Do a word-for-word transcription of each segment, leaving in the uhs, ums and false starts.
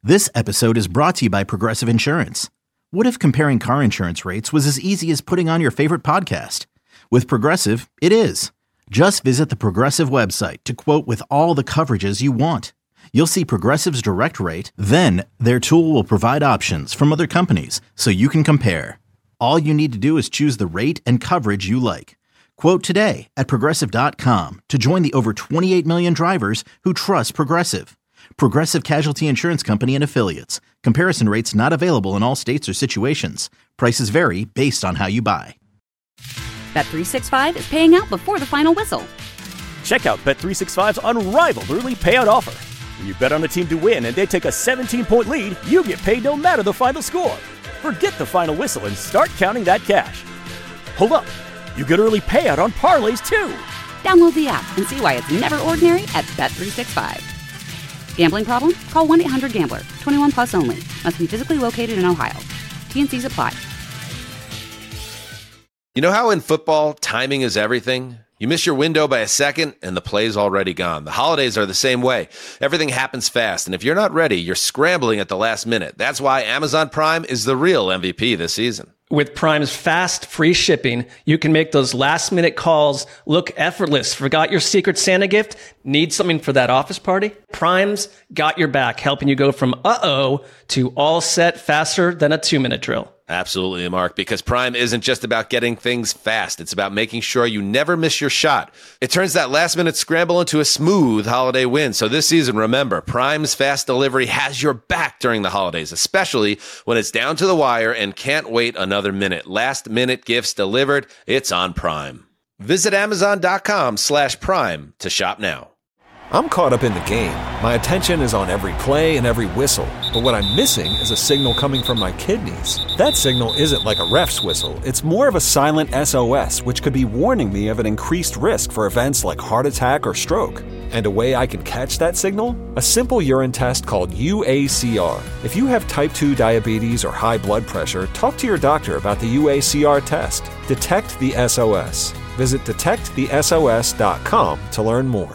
This episode is brought to you by Progressive Insurance. What if comparing car insurance rates was as easy as putting on your favorite podcast? With Progressive, it is. Just visit the Progressive website to quote with all the coverages you want. You'll see Progressive's direct rate, then their tool will provide options from other companies so you can compare. All you need to do is choose the rate and coverage you like. Quote today at Progressive dot com to join the over twenty-eight million drivers who trust Progressive. Progressive Casualty Insurance Company and Affiliates. Comparison rates not available in all states or situations. Prices vary based on how you buy. Bet three sixty-five is paying out before the final whistle. Check out Bet three sixty-five's unrivaled early payout offer. When you bet on a team to win and they take a seventeen-point lead, you get paid no matter the final score. Forget the final whistle and start counting that cash. Hold up. You get early payout on parlays, too. Download the app and see why it's never ordinary at Bet three sixty-five. Gambling problem? Call one eight hundred gambler. twenty-one plus only. Must be physically located in Ohio. T and C's apply. You know how in football, timing is everything? You miss your window by a second, and the play's already gone. The holidays are the same way. Everything happens fast, and if you're not ready, you're scrambling at the last minute. That's why Amazon Prime is the real M V P this season. With Prime's fast, free shipping, you can make those last-minute calls look effortless. Forgot your Secret Santa gift? Need something for that office party? Prime's got your back, helping you go from uh-oh to all set faster than a two-minute drill. Absolutely, Mark, because Prime isn't just about getting things fast. It's about making sure you never miss your shot. It turns that last-minute scramble into a smooth holiday win. So this season, remember, Prime's fast delivery has your back during the holidays, especially when it's down to the wire and can't wait another minute. Last-minute gifts delivered. It's on Prime. Visit Amazon.com slash Prime to shop now. I'm caught up in the game. My attention is on every play and every whistle. But what I'm missing is a signal coming from my kidneys. That signal isn't like a ref's whistle. It's more of a silent S O S, which could be warning me of an increased risk for events like heart attack or stroke. And a way I can catch that signal? A simple urine test called U A C R. If you have type two diabetes or high blood pressure, talk to your doctor about the U A C R test. Detect the S O S. Visit detect the S O S dot com to learn more.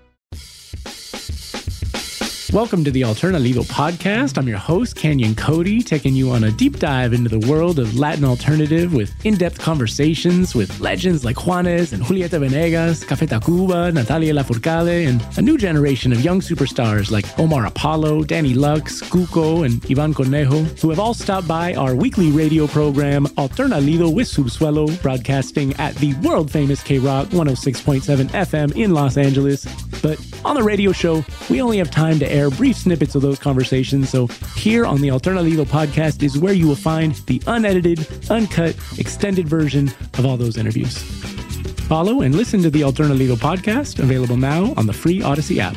Welcome to the Alternalido podcast. I'm your host, Canyon Cody, taking you on a deep dive into the world of Latin alternative with in-depth conversations with legends like Juanes and Julieta Venegas, Café Tacuba, Natalia Lafourcade, and a new generation of young superstars like Omar Apollo, Danny Lux, Cuco, and Ivan Conejo, who have all stopped by our weekly radio program, Alternalido with Subsuelo, broadcasting at the world-famous K-Rock one oh six point seven F M in Los Angeles. But on the radio show, we only have time to air brief snippets of those conversations, so here on the Alternalido podcast is where you will find the unedited, uncut, extended version of all those interviews. Follow and listen to the Alternalido podcast, available now on the free Odyssey app.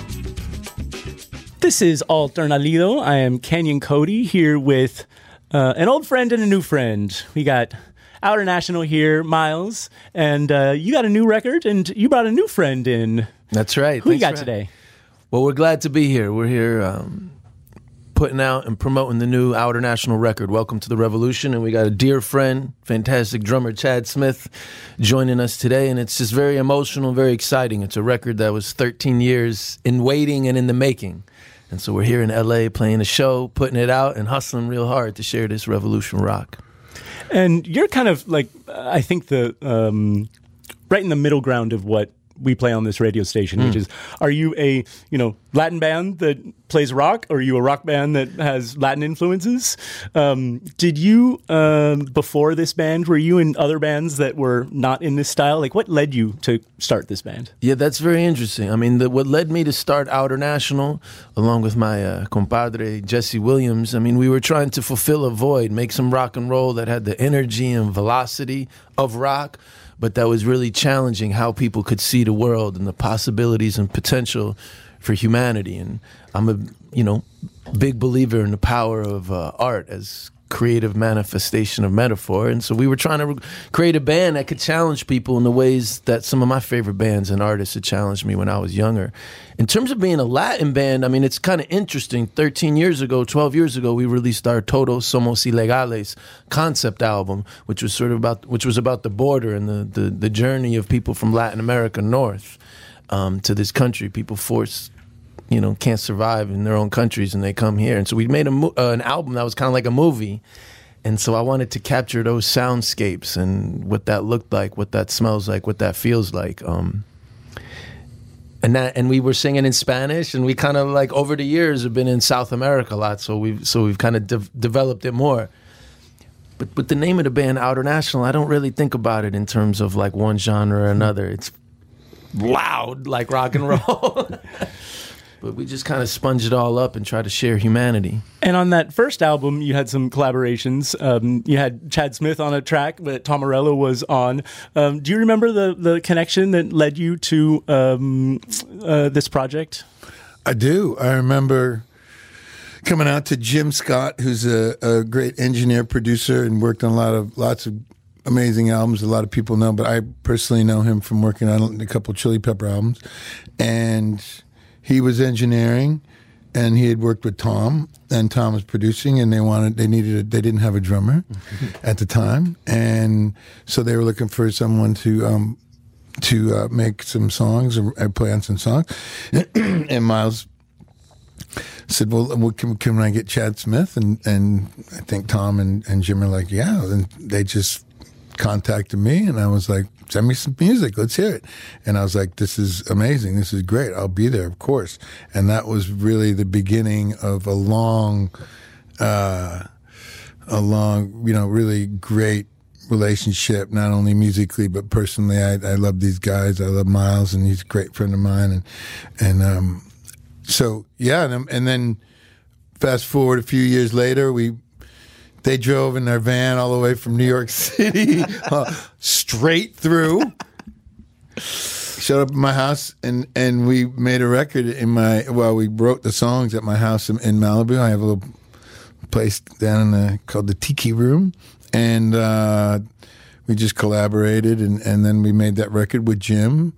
This is Alternalido. I am Canyon Cody here with uh, an old friend and a new friend. We got Outer National here, Miles, and uh, you got a new record, and you brought a new friend in. That's right. Who Thanks you got for- today? Well, we're glad to be here. We're here um, putting out and promoting the new Outer National record, Welcome to the Revolution. And we got a dear friend, fantastic drummer Chad Smith, joining us today. And it's just very emotional, very exciting. It's a record that was thirteen years in waiting and in the making. And so we're here in L A playing a show, putting it out, and hustling real hard to share this Revolution rock. And you're kind of like, I think, the um, right in the middle ground of what we play on this radio station, mm. which is, are you a, you know, Latin band that plays rock, or are you a rock band that has Latin influences? Um, did you, um, before this band, were you in other bands that were not in this style? Like, what led you to start this band? Yeah, that's very interesting. I mean, the, what led me to start Outer National, along with my uh, compadre, Jesse Williams, I mean, we were trying to fulfill a void, make some rock and roll that had the energy and velocity of rock, but that was really challenging how people could see the world and the possibilities and potential for humanity. And I'm a, you know, big believer in the power of uh, art as creative manifestation of metaphor. And so we were trying to re- create a band that could challenge people in the ways that some of my favorite bands and artists had challenged me when I was younger. In terms of being a Latin band, I mean, it's kind of interesting. thirteen years ago, twelve years ago, we released our Todos Somos Ilegales concept album, which was sort of about, which was about the border and the, the, the journey of people from Latin America north um, to this country. People forced you know, can't survive in their own countries, and they come here. And so we made a mo- uh, an album that was kind of like a movie. And so I wanted to capture those soundscapes and what that looked like, what that smells like, what that feels like. Um, and that, and we were singing in Spanish, and we kind of like over the years have been in South America a lot, so we've so we've kind of de- developed it more. But with the name of the band, Outernational, I don't really think about it in terms of like one genre or another. It's loud like rock and roll. But we just kind of sponge it all up and try to share humanity. And on that first album, you had some collaborations. Um, you had Chad Smith on a track, but Tom Morello was on. Um, do you remember the, the connection that led you to um, uh, this project? I do. I remember coming out to Jim Scott, who's a, a great engineer, producer, and worked on a lot of lots of amazing albums. A lot of people know, but I personally know him from working on a couple Chili Pepper albums. And he was engineering, and he had worked with Tom, and Tom was producing, and they wanted, they needed, a, they didn't have a drummer at the time, and so they were looking for someone to um, to uh, make some songs or play on some songs. And Miles said, "Well, can, can I get Chad Smith?" And and I think Tom and, and Jim are like, "Yeah." And they just contacted me, and I was like, send me some music, let's hear it. And I was like, this is amazing, this is great, I'll be there, of course. And that was really the beginning of a long, uh, a long, you know, really great relationship, not only musically, but personally. I, I love these guys, I love Miles, and he's a great friend of mine. And, and um, so, yeah, and, and then fast forward a few years later, we They drove in their van all the way from New York City, uh, straight through. Showed up at my house, and, and we made a record in my, well, we wrote the songs at my house in, in Malibu. I have a little place down in the, called the Tiki Room. And uh, we just collaborated, and, and then we made that record with Jim.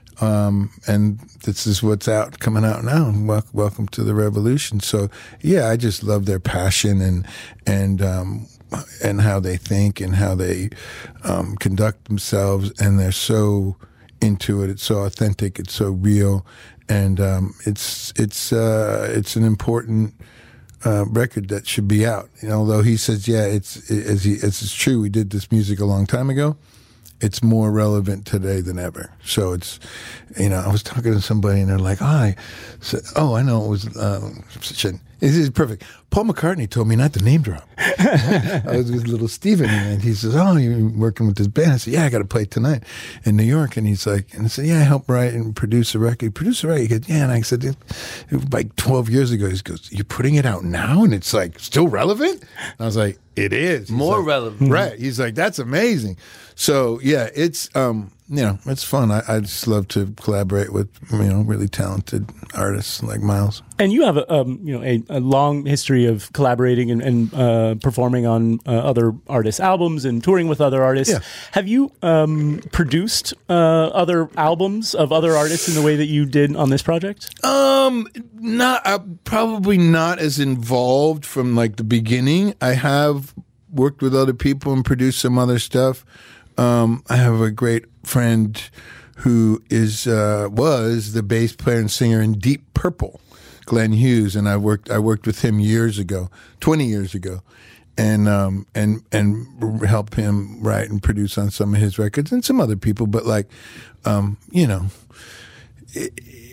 Um, and this is what's out, coming out now. Wel- welcome to the revolution. So, yeah, I just love their passion and and um, and how they think and how they um, conduct themselves. And they're so into it. It's so authentic. It's so real. And um, it's it's uh, it's an important uh, record that should be out. You know, although he says, yeah, it's as he as it's true. We did this music a long time ago. It's more relevant today than ever. So it's, you know, I was talking to somebody and they're like, oh, I, said, oh, I know it was um, such an, this is perfect. Paul McCartney told me not to name drop. I was with little Steven, and he says, oh, you're working with this band? I said, yeah, I got to play tonight in New York. And he's like, and I said, yeah, I helped write and produce a record. Produce a record? He goes, yeah. And I said, it, it was like twelve years ago. He goes, you're putting it out now? And it's like still relevant? And I was like, it is. He's More like, relevant. Right. He's like, that's amazing. So, yeah, it's, um, you know, it's fun. I, I just love to collaborate with, you know, really talented artists like Miles. And you have a, um, you know, a, a long history of collaborating and, and uh, performing on uh, other artists' albums and touring with other artists. Yeah. Have you um, produced uh, other albums of other artists in the way that you did on this project? Um, not uh, probably not as involved from like the beginning. I have worked with other people and produced some other stuff. Um, I have a great friend who is uh, was the bass player and singer in Deep Purple, Glenn Hughes, and I worked I worked with him years ago, twenty years ago, and um, and and helped him write and produce on some of his records and some other people. But like, um, you know, it,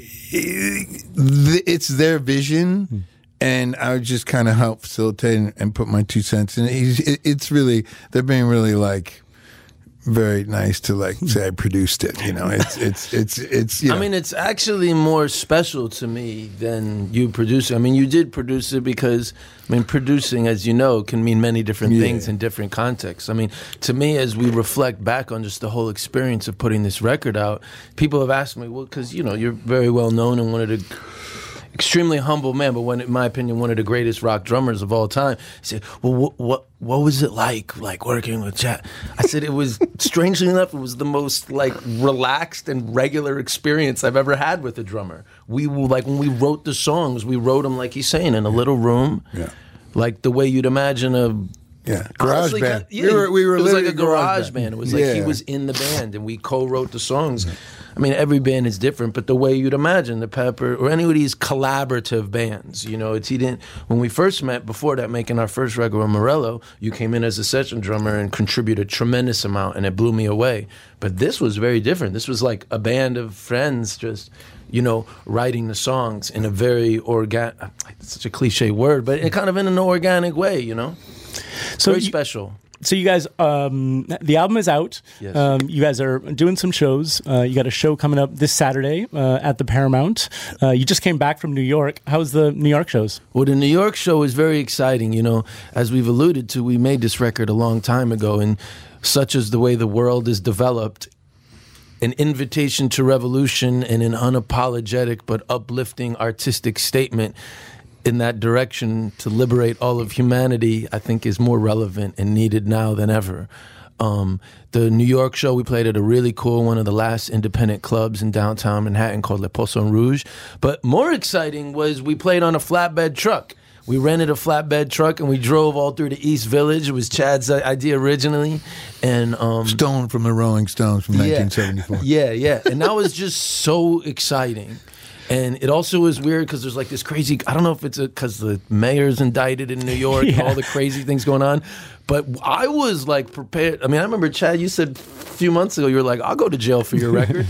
it, it's their vision. Hmm. And I would just kind of help facilitate and, and put my two cents in it. It, It's really, they're being really like very nice to like say I produced it. You know, it's it's it's it's. You know. I mean, it's actually more special to me than you producing. I mean, you did produce it because I mean, producing, as you know, can mean many different Yeah. things in different contexts. I mean, to me, as we reflect back on just the whole experience of putting this record out, people have asked me, well, because you know, you're very well known and one of the extremely humble man, but one, in my opinion, one of the greatest rock drummers of all time. He said, well, what, what, what was it like, like working with Chad? I said, it was, strangely enough, it was the most like relaxed and regular experience I've ever had with a drummer. We were like, when we wrote the songs, we wrote them, like he's saying, in a little room, Yeah. like the way you'd imagine a, Yeah, garage honestly, band. Yeah, we were, we were it was like literally a garage band. band. It was like Yeah. he was in the band, and we co-wrote the songs. I mean, every band is different, but the way you'd imagine the Pepper or any of these collaborative bands, you know, it's he didn't. When we first met, before that, making our first record with Morello, you came in as a session drummer and contributed a tremendous amount, and it blew me away. But this was very different. This was like a band of friends, just, you know, writing the songs in a very organic. It's such a cliche word, but in kind of in an organic way, you know. So very you, special. So you guys, um, the album is out. Yes. Um, you guys are doing some shows. Uh, you got a show coming up this Saturday uh, at the Paramount. Uh, you just came back from New York. How's the New York shows? Well, the New York show is very exciting. You know, as we've alluded to, we made this record a long time ago, and such is the way the world is developed. An invitation to revolution and an unapologetic but uplifting artistic statement in that direction to liberate all of humanity, I think, is more relevant and needed now than ever. Um, the New York show, we played at a really cool, one of the last independent clubs in downtown Manhattan called Le Poisson Rouge. But more exciting was we played on a flatbed truck. We rented a flatbed truck and we drove all through the East Village. It was Chad's idea originally. And um, Stone from the Rolling Stones from yeah, nineteen seventy-four. Yeah, yeah. And that was just so exciting. And it also was weird because there's like this crazy, I don't know if it's because the mayor's indicted in New York yeah. and all the crazy things going on. But I was like prepared. I mean, I remember, Chad, you said a few months ago, you were like, I'll go to jail for your record.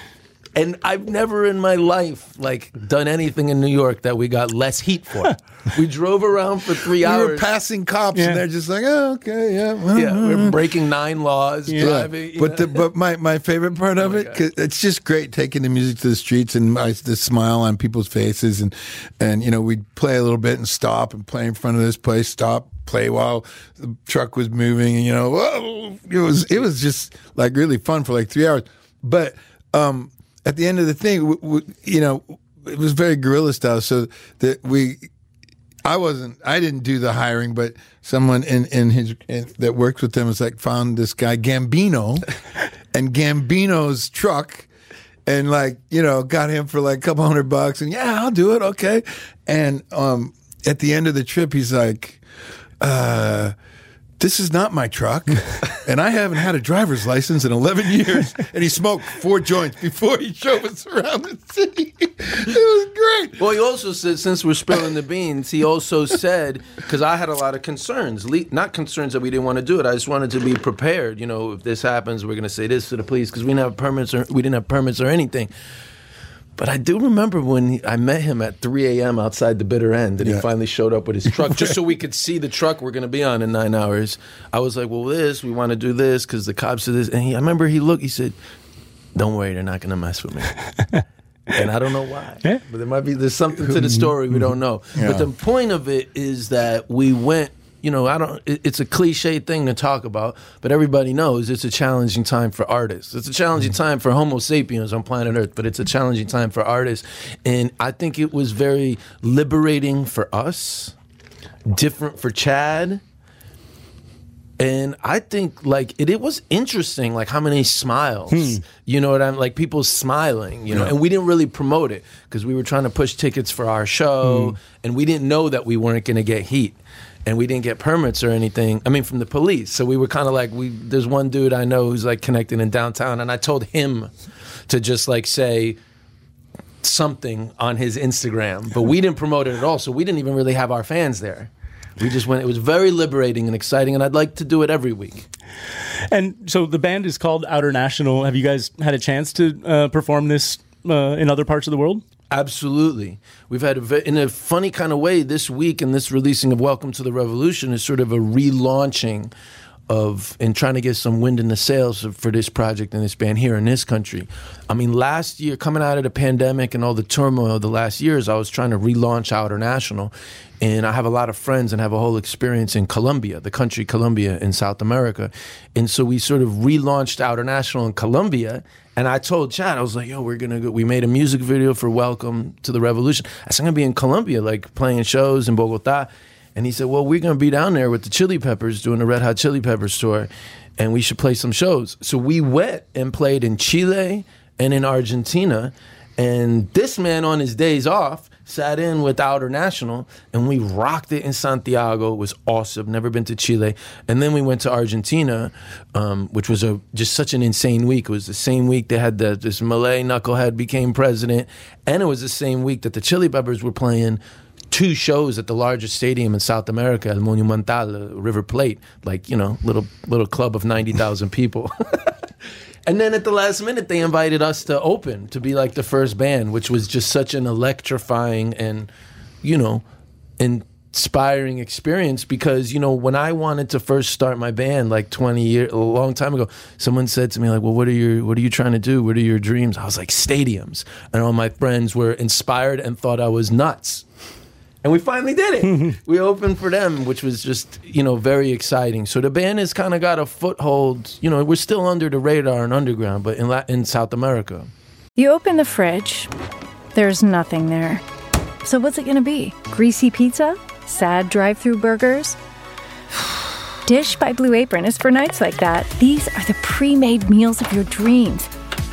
And I've never in my life like done anything in New York that we got less heat for. We drove around for three we hours. We were passing cops, yeah. and they're just like, "Oh, okay, yeah, well, yeah." We we're breaking nine laws, yeah. driving. But the, but my, my favorite part of oh it, cause it's just great taking the music to the streets and my, the smile on people's faces, and and you know we'd play a little bit and stop and play in front of this place, stop, play while the truck was moving, and you know, whoa, it was it was just like really fun for like three hours. But um, at the end of the thing, w- w- you know, it was very guerrilla style, so that we. I wasn't. I didn't do the hiring, but someone in in his in, that works with them was like found this guy Gambino, and Gambino's truck, and like you know got him for like a couple hundred bucks, and yeah, I'll do it, okay. And um, at the end of the trip, he's like, uh, "This is not my truck, and I haven't had a driver's license in eleven years." And he smoked four joints before he drove us around the city. It was great. Well, he also said, since we're spilling the beans, he also said, because I had a lot of concerns, le- not concerns that we didn't want to do it. I just wanted to be prepared. You know, if this happens, we're going to say this to the police because we didn't have permits or we didn't have permits or anything. But I do remember when he, I met him at three a.m. outside the Bitter End, and yeah. he finally showed up with his truck just so we could see the truck we're going to be on in nine hours. I was like, well, this, we want to do this because the cops are this. And he, I remember he looked, he said, don't worry, they're not going to mess with me. And I don't know why. Yeah. But there might be, there's something to the story we don't know. Yeah. But the point of it is that we went, you know, I don't, it, it's a cliche thing to talk about, but everybody knows it's a challenging time for artists. It's a challenging time for Homo sapiens on planet Earth, but it's a challenging time for artists. And I think it was very liberating for us, different for Chad. And I think, like, it, it was interesting, like, how many smiles, hmm. you know what I'm, like, people smiling, you know, yeah. and we didn't really promote it because we were trying to push tickets for our show, hmm. and we didn't know that we weren't going to get heat, and we didn't get permits or anything, I mean, from the police, so we were kind of like, we. there's one dude I know who's, like, connected in downtown, and I told him to just, like, say something on his Instagram, but we didn't promote it at all, so we didn't even really have our fans there. We just went, it was very liberating and exciting, and I'd like to do it every week. And so the band is called Outer National. Have you guys had a chance to uh, perform this uh, in other parts of the world? Absolutely. We've had, a, in a funny kind of way, this week and this releasing of Welcome to the Revolution is sort of a relaunching of, and trying to get some wind in the sails for, for this project and this band here in this country. I mean, last year, coming out of the pandemic and all the turmoil of the last years, I was trying to relaunch Outer National. And I have a lot of friends and have a whole experience in Colombia, the country Colombia in South America. And so we sort of relaunched Outer National in Colombia. And I told Chad, I was like, yo, we're going to go. We made a music video for Welcome to the Revolution. I said, I'm going to be in Colombia, like playing shows in Bogota. And he said, well, we're going to be down there with the Chili Peppers doing the Red Hot Chili Peppers tour, and we should play some shows. So we went and played in Chile and in Argentina. And this man on his days off sat in with Outer National, and we rocked it in Santiago. It was awesome. Never been to Chile. And then we went to Argentina, um, which was a just such an insane week. It was the same week they had the, this Malay knucklehead became president, and it was the same week that the Chili Peppers were playing two shows at the largest stadium in South America, El Monumental, uh, River Plate, like, you know, little little club of ninety thousand people. And then at the last minute, they invited us to open, to be like the first band, which was just such an electrifying and, you know, inspiring experience. Because, you know, when I wanted to first start my band, like twenty years, a long time ago, someone said to me, like, well, what are your, what are you trying to do? What are your dreams? I was like, stadiums. And all my friends were inspired and thought I was nuts. And we finally did it. We opened for them, which was just, you know, very exciting. So the band has kind of got a foothold. You know, we're still under the radar and underground, but in La- in South America. You open the fridge, there's nothing there. So what's it going to be? Greasy pizza? Sad drive-through burgers? Dish by Blue Apron is for nights like that. These are the pre-made meals of your dreams.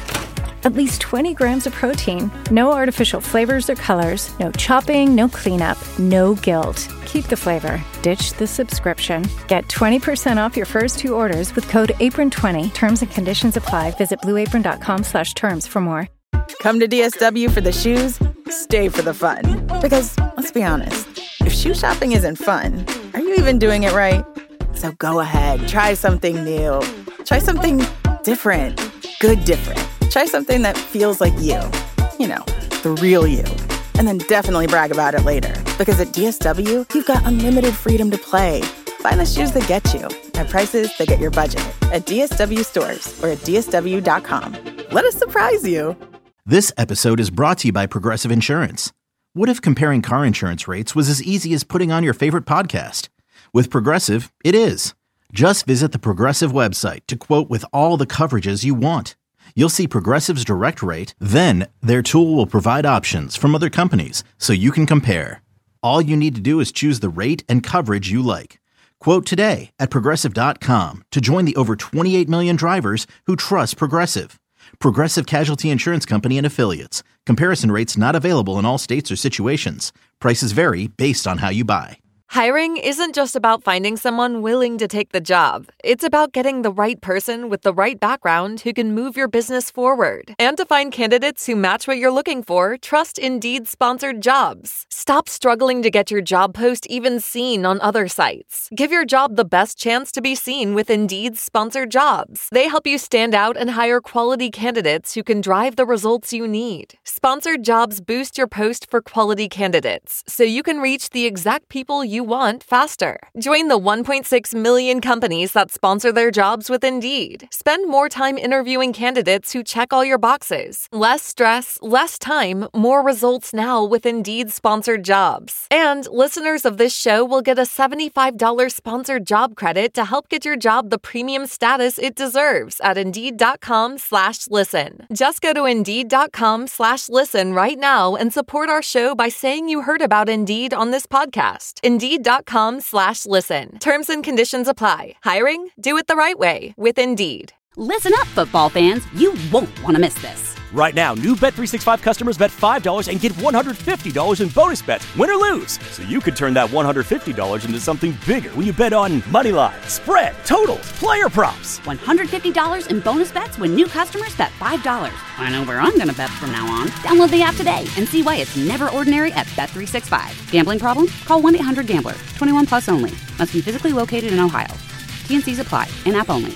At least twenty grams of protein, no artificial flavors or colors, no chopping, no cleanup, no guilt. Keep the flavor. Ditch the subscription. Get twenty percent off your first two orders with code apron twenty. Terms and conditions apply. Visit blueapron.com slash terms for more. Come to D S W for the shoes, stay for the fun. Because, let's be honest, if shoe shopping isn't fun, are you even doing it right? So go ahead, try something new. Try something different. Good different. Try something that feels like you. You know, the real you. And then definitely brag about it later. Because at D S W, you've got unlimited freedom to play. Find the shoes that get you at prices that get your budget at D S W stores or at D S W dot com. Let us surprise you. This episode is brought to you by Progressive Insurance. What if comparing car insurance rates was as easy as putting on your favorite podcast? With Progressive, it is. Just visit the Progressive website to quote with all the coverages you want. You'll see Progressive's direct rate, then their tool will provide options from other companies so you can compare. All you need to do is choose the rate and coverage you like. Quote today at Progressive dot com to join the over twenty-eight million drivers who trust Progressive. Progressive Casualty Insurance Company and Affiliates. Comparison rates not available in all states or situations. Prices vary based on how you buy. Hiring isn't just about finding someone willing to take the job. It's about getting the right person with the right background who can move your business forward. And to find candidates who match what you're looking for, trust Indeed-sponsored jobs. Stop struggling to get your job post even seen on other sites. Give your job the best chance to be seen with Indeed-sponsored jobs. They help you stand out and hire quality candidates who can drive the results you need. Sponsored jobs boost your post for quality candidates, so you can reach the exact people you want faster. Join the one point six million companies that sponsor their jobs with Indeed. Spend more time interviewing candidates who check all your boxes. Less stress, less time, more results now with Indeed-sponsored jobs. And listeners of this show will get a seventy-five dollars sponsored job credit to help get your job the premium status it deserves at Indeed.com slash listen. Just go to Indeed.com slash listen right now and support our show by saying you heard about Indeed on this podcast. Indeed.com slash listen. Terms and conditions apply. Hiring? Do it the right way with Indeed. Listen up, football fans. You won't want to miss this. Right now, new Bet three sixty-five customers bet five dollars and get one hundred fifty dollars in bonus bets, win or lose. So you could turn that one hundred fifty dollars into something bigger when you bet on money line, spread, totals, player props. one hundred fifty dollars in bonus bets when new customers bet five dollars. I know where I'm going to bet from now on. Download the app today and see why it's never ordinary at Bet three sixty-five. Gambling problem? Call one eight hundred gambler. twenty-one plus only. Must be physically located in Ohio. T N Cs apply. In-app only.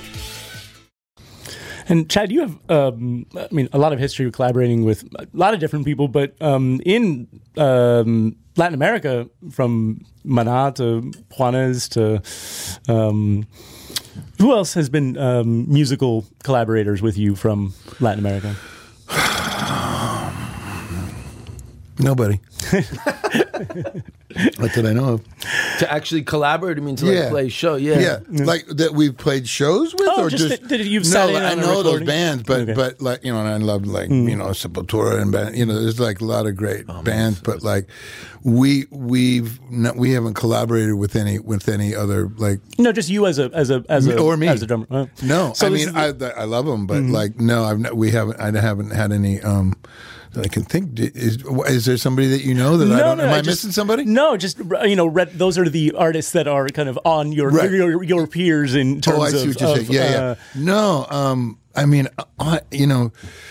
And Chad, you have, um, I mean, a lot of history collaborating with a lot of different people, but um, in um, Latin America, from Maná to Juanes to um, who else has been um, musical collaborators with you from Latin America? Nobody. What did I know of? To actually collaborate, I mean to like Yeah. play show. Yeah, Yeah, like that we've played shows with, Oh, or just just, that- that you've no, sat in I on a know those recording? bands, but Okay. but like you know, and I love like Mm. you know Sepultura and band, you know, there's like a lot of great bands, but like we we've not, we haven't collaborated with any with any other like No, just you as a as a as a or me as a drummer. Oh. No, So I this mean is I I love them, but Mhm. like no, I've not, we haven't I haven't had any. um that I can think. Is is there somebody that you know that I don't? Am I, just- missing somebody? No, just you know, Red, those are the artists that are kind of on your Right. your, your peers in terms Oh, I see of, what you're of, saying. Yeah, uh, yeah. No, um, I mean, uh, you know,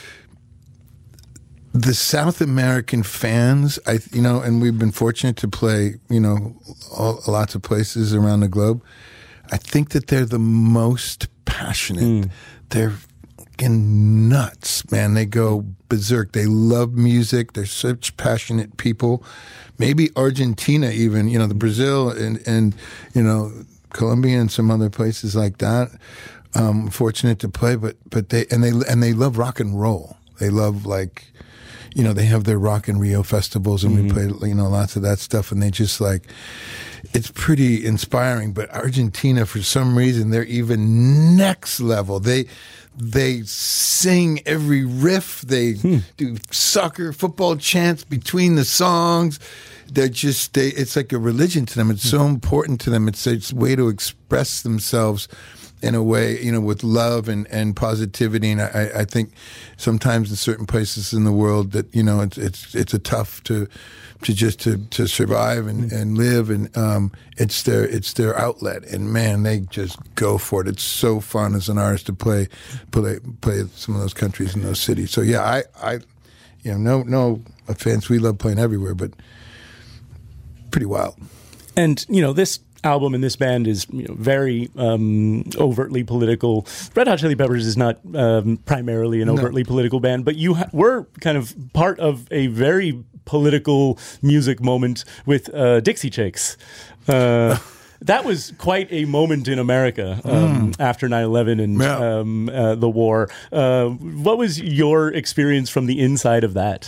the South American fans, I, you know, and we've been fortunate to play, you know, all, lots of places around the globe. I think that they're the most passionate. They're fucking nuts, man. They go berserk. They love music. They're such passionate people. Maybe Argentina, even, you know, the Brazil and, and you know, Colombia and some other places like that. Um, fortunate to play, but but they and they and they love rock and roll. They love like, you know, they have their Rock in Rio festivals, and Mm-hmm. we play, you know, lots of that stuff, and they just like, it's pretty inspiring. But Argentina, for some reason, they're even next level. They they sing every riff. They do soccer, football chants between the songs. They're just, they, it's like a religion to them. It's so important to them. It's, it's a way to express themselves in a way, you know, with love and, and positivity. And I, I think sometimes in certain places in the world that, you know, it's, it's, it's a tough to, to just to, to survive and, and live. And, um, it's their, it's their outlet, and man, they just go for it. It's so fun as an artist to play, play, play some of those countries and those cities. So yeah, I, I, you know, no, no offense. We love playing everywhere, but pretty wild. And you know, this album and this band is, you know, very um, overtly political. Red Hot Chili Peppers is not um, primarily an No. overtly political band, but you ha- were kind of part of a very political music moment with uh, Dixie Chicks. Uh, that was quite a moment in America um, Mm. after nine eleven and um, uh, the war. Uh, what was your experience from the inside of that?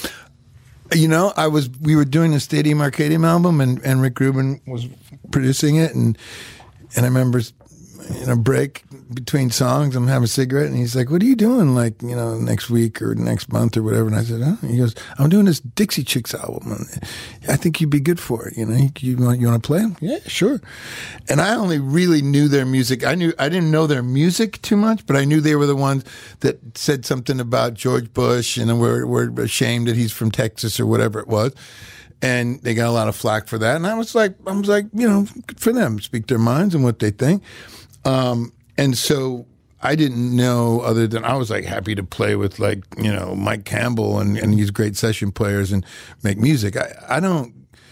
You know, I was. We were doing the Stadium Arcadium album, and, and Rick Rubin was producing it, and and I remember in a break between songs, I'm having a cigarette, and he's like, "What are you doing? Like, you know, next week or next month or whatever?" And I said, "Huh?" He goes, "I'm doing this Dixie Chicks album, and I think you'd be good for it. You know, you want you want to play them? Yeah, sure." And I only really knew their music. I knew I didn't know their music too much, but I knew they were the ones that said something about George Bush, and we're we're ashamed that he's from Texas or whatever it was. And they got a lot of flack for that. And I was like, I was like, you know, good for them, speak their minds and what they think. Um, and so I didn't know, other than I was like happy to play with like, you know, Mike Campbell and, and these great session players and make music. I, I don't,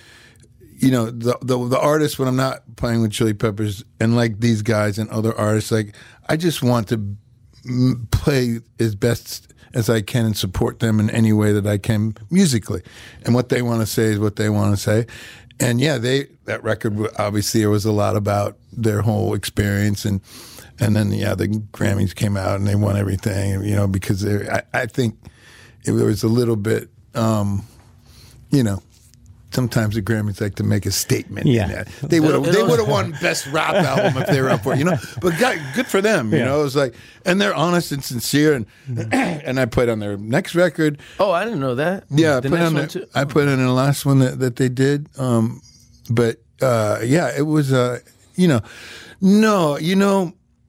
you know, the, the the artists, when I'm not playing with Chili Peppers and like these guys and other artists, like I just want to m- play as best as I can and support them in any way that I can musically. And what they want to say is what they want to say. And yeah, they that record, obviously there was a lot about their whole experience, and and then yeah, the Grammys came out and they won everything, you know, because they, I, I think it was a little bit, um, you know, sometimes the Grammys like to make a statement. Yeah. in that. They would have they would have won Best Rap Album if they were up for it, you know. But God, good for them, you Yeah. know. It was like, and they're honest and sincere, and and I played on their next record. Oh, I didn't know that. Yeah, I the put next on one the, too. I put on the last one that, that they did. Um, but uh, yeah, it was uh, you know, no, you know,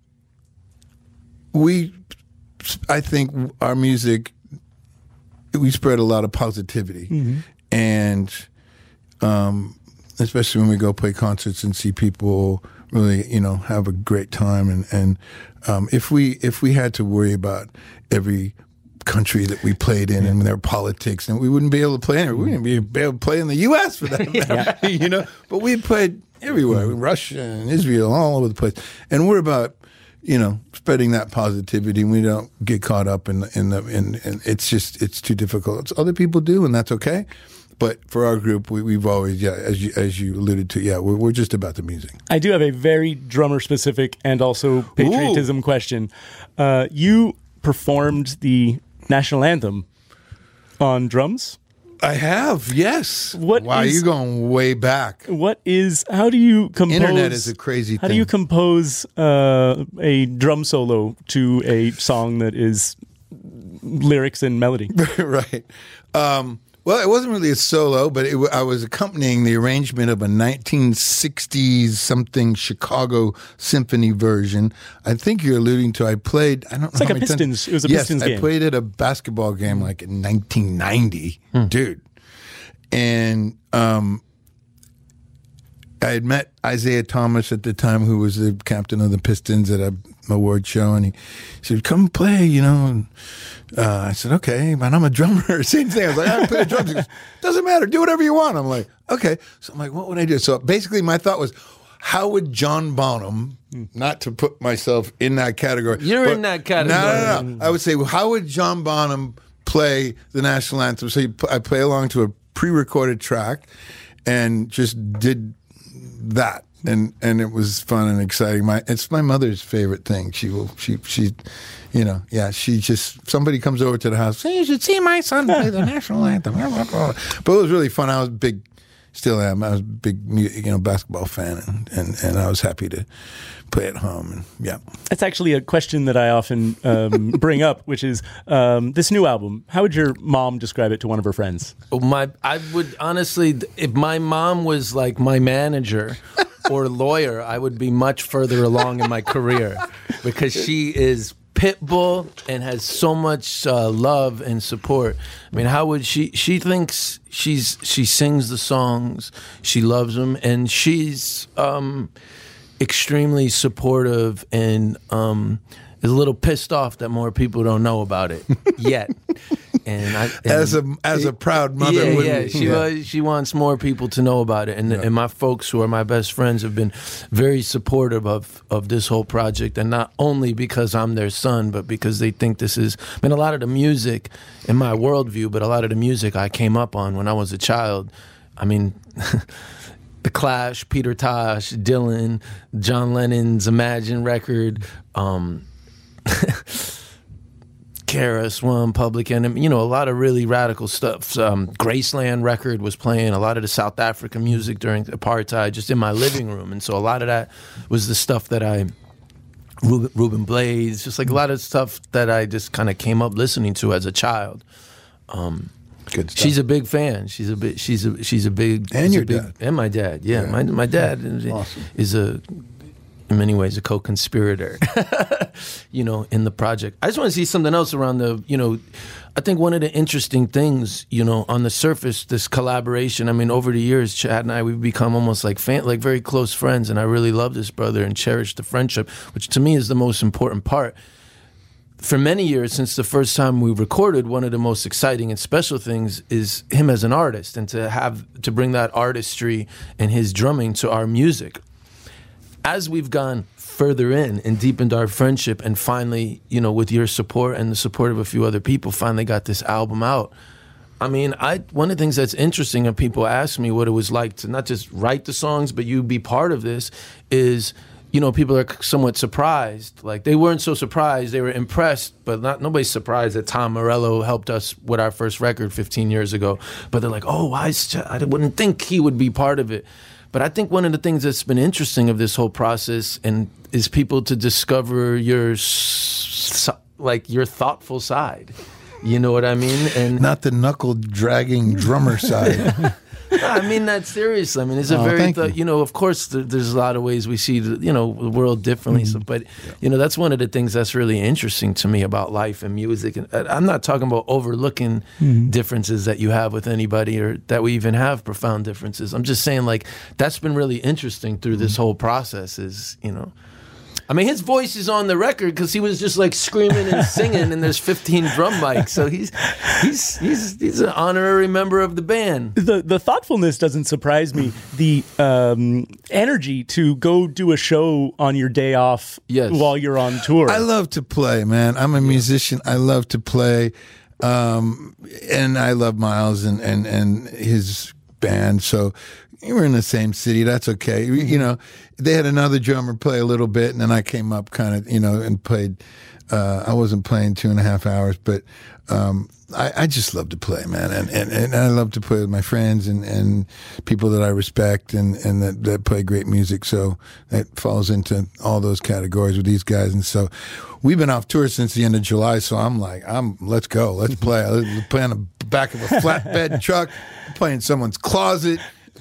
we, I think our music, we spread a lot of positivity, Mm-hmm. and um, especially when we go play concerts and see people really, you know, have a great time, and and um, if we if we had to worry about every country that we played in and their politics, and we wouldn't be able to play anywhere. We wouldn't be able to play in the U S for that matter, you know. But we played everywhere, Russia and Israel, all over the place, and we're about, you know, spreading that positivity. We don't get caught up in in the in, in it's just it's too difficult. It's other people do, and that's okay. But for our group, we, we've always, yeah, as you as you alluded to, yeah, we're, we're just about the music. I do have a very drummer specific and also patriotism question. Uh, you performed the national anthem on drums. I have, yes. What wow, is, you're going way back. What is, how do you compose? Internet is a crazy how thing. How do you compose uh, a drum solo to a song that is lyrics and melody? Right. Um, well, it wasn't really a solo, but it, I was accompanying the arrangement of a nineteen sixties something Chicago symphony version. I think you're alluding to. I played. I don't it's know. Like how a many Pistons. times. It was a yes, Pistons I game. I played at a basketball game like in nineteen ninety, hmm. dude. And um, I had met Isaiah Thomas at the time, who was the captain of the Pistons at a award show, and he said, "Come play," you know. And uh, I said, "Okay, but I'm a drummer." Same thing. I was like, "I play the drums." He goes, "Doesn't matter. Do whatever you want." I'm like, "Okay." So I'm like, "What would I do?" So basically, my thought was, how would John Bonham, not to put myself in that category, you're but, in that category. No, no, no. I would say, well, how would John Bonham play the national anthem? So you, I play along to a pre-recorded track, and just did that. And and it was fun and exciting. My it's my mother's favorite thing. She will she she, you know, yeah. She just somebody comes over to the house. Hey, you should see my son play the national anthem. But it was really fun. I was big, still am. I was a big you know basketball fan, and, and, and I was happy to play at home. And yeah, that's actually a question that I often um, bring up, which is um, this new album. How would your mom describe it to one of her friends? Oh, my, I would honestly, if my mom was like my manager or lawyer, I would be much further along in my career, because she is pit bull and has so much uh, love and support. I mean, how would she? She thinks she's she sings the songs, she loves them, and she's um, extremely supportive and um, is a little pissed off that more people don't know about it yet. And, I, and as a as a proud mother, yeah, wouldn't yeah, you? she yeah. Uh, she wants more people to know about it, and Yeah. and my folks, who are my best friends, have been very supportive of of this whole project, and not only because I'm their son, but because they think this is. I mean, a lot of the music in my worldview, but a lot of the music I came up on when I was a child. I mean. The Clash, Peter Tosh, Dylan, John Lennon's Imagine record, um, Karis One, Public Enemy, you know, a lot of really radical stuff. Um, Graceland record was playing a lot of the South African music during apartheid just in my living room. And so a lot of that was the stuff that I, Ruben, Ruben Blades, just like a lot of stuff that I just kind of came up listening to as a child. Um, Good stuff. She's a big fan. She's a big. She's a. She's a big. And your a big, dad. And my dad. Yeah, Yeah. my my dad is, Awesome. is a, in many ways, a co-conspirator. you know, in the project. I just want to see something else around the. You know, I think one of the interesting things, you know, on the surface, this collaboration. I mean, over the years, Chad and I, we've become almost like fan, like very close friends, and I really love this brother and cherish the friendship, which to me is the most important part. For many years, since the first time we recorded, one of the most exciting and special things is him as an artist, and to have to bring that artistry and his drumming to our music. As we've gone further in and deepened our friendship, and finally, you know, with your support and the support of a few other people, finally got this album out. I mean, I one of the things that's interesting, and people ask me what it was like to not just write the songs, but you be part of this, is, you know, people are somewhat surprised. Like, they weren't so surprised, they were impressed, but not nobody's surprised that Tom Morello helped us with our first record fifteen years ago. But they're like, oh, why is Ch- I wouldn't think he would be part of it. But I think one of the things that's been interesting of this whole process and is people to discover your s- like your thoughtful side. You know what I mean? And not the knuckle dragging drummer side. I mean that seriously. I mean, it's a Oh, very, thank th- you. you know, of course, th- there's a lot of ways we see, the, you know, the world differently. Mm-hmm. So, but, you know, that's one of the things that's really interesting to me about life and music. And I- I'm not talking about overlooking Mm-hmm. differences that you have with anybody, or that we even have profound differences. I'm just saying, like, that's been really interesting through this whole process is, you know, I mean, his voice is on the record because he was just like screaming and singing, and there's fifteen drum mics. So he's he's he's he's an honorary member of the band. The the thoughtfulness doesn't surprise me. The um, energy to go do a show on your day off Yes. while you're on tour. I love to play, man. I'm a musician. I love to play, um, and I love Miles and, and, and his band. So you were in the same city. That's okay. Mm-hmm. You know, they had another drummer play a little bit, and then I came up kind of, you know, and played. Uh, I wasn't playing two and a half hours, but um, I, I just love to play, man. And, and, and I love to play with my friends and, and people that I respect and, and that, that play great music. So that falls into all those categories with these guys. And so we've been off tour since the end of July. So I'm like, I'm let's go. Let's play. Let's play on the back of a flatbed truck, play in someone's closet.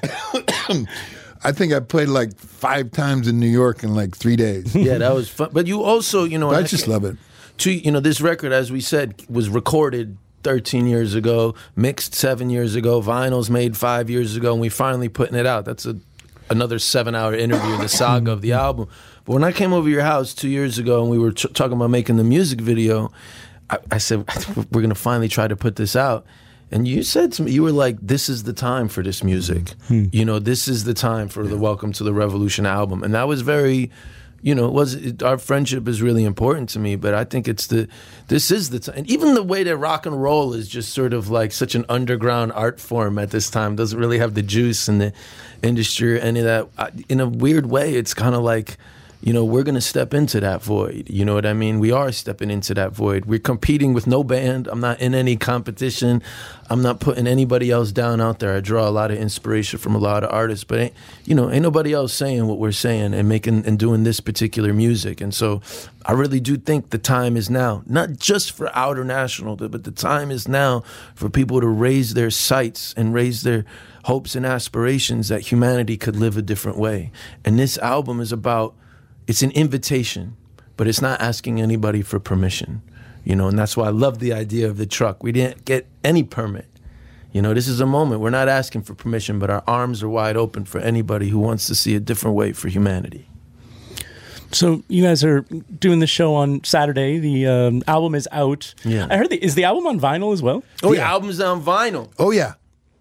I think I played like five times in New York in like three days. Yeah, that was fun. But you also, you know, I just love it. To, you know, this record, as we said, was recorded thirteen years ago, mixed seven years ago, vinyls made five years ago, and we finally putting it out. That's a another seven-hour interview, the saga of the album. But when I came over your house two years ago and we were ch- talking about making the music video, I, I said, we're going to finally try to put this out. And you said to me, you were like, this is the time for this music. Hmm. You know, this is the time for the Welcome to the Revolution album. And that was very, you know, it was it, our friendship is really important to me, but I think it's the, this is the time. And even the way that rock and roll is just sort of like such an underground art form at this time, doesn't really have the juice in the industry or any of that. In a weird way, it's kind of like, you know, we're going to step into that void. You know what I mean? We are stepping into that void. We're competing with no band. I'm not in any competition. I'm not putting anybody else down out there. I draw a lot of inspiration from a lot of artists, but, ain't, you know, ain't nobody else saying what we're saying and making and doing this particular music. And so I really do think the time is now, not just for Outer National, but the time is now for people to raise their sights and raise their hopes and aspirations that humanity could live a different way. And this album is about, it's an invitation, but it's not asking anybody for permission, you know, and that's why I love the idea of the truck. We didn't get any permit. You know, this is a moment. We're not asking for permission, but our arms are wide open for anybody who wants to see a different way for humanity. So you guys are doing the show on Saturday. The um, album is out. Yeah. I heard the, is the album on vinyl as well? Oh, the yeah. album's on vinyl. Oh, yeah.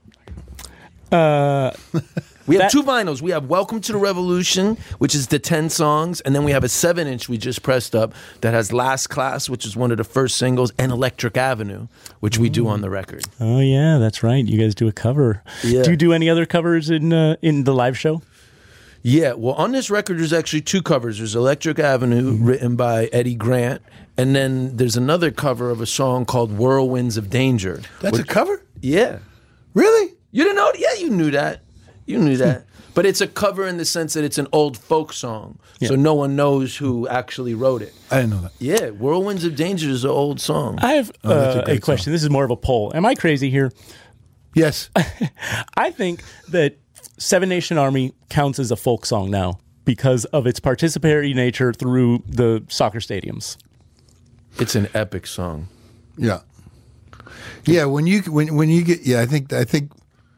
Uh... We have that, two vinyls. We have Welcome to the Revolution, which is the ten songs, and then we have a seven-inch we just pressed up that has Last Class, which is one of the first singles, and Electric Avenue, which we do on the record. Oh, yeah, that's right. You guys do a cover. Yeah. Do you do any other covers in uh, in the live show? Yeah, well, on this record, there's actually two covers. There's Electric Avenue, mm-hmm. written by Eddie Grant, and then there's another cover of a song called Whirlwinds of Danger. That's which, a cover? Yeah. Really? You didn't know? Yeah, you knew that. You knew that. But it's a cover in the sense that it's an old folk song. Yeah. So no one knows who actually wrote it. I didn't know that. Yeah, Whirlwinds of Danger is an old song. I have oh, uh, a, a question. Song. This is more of a poll. Am I crazy here? Yes. I think that Seven Nation Army counts as a folk song now because of its participatory nature through the soccer stadiums. It's an epic song. Yeah. Yeah, when you when when you get yeah, I think I think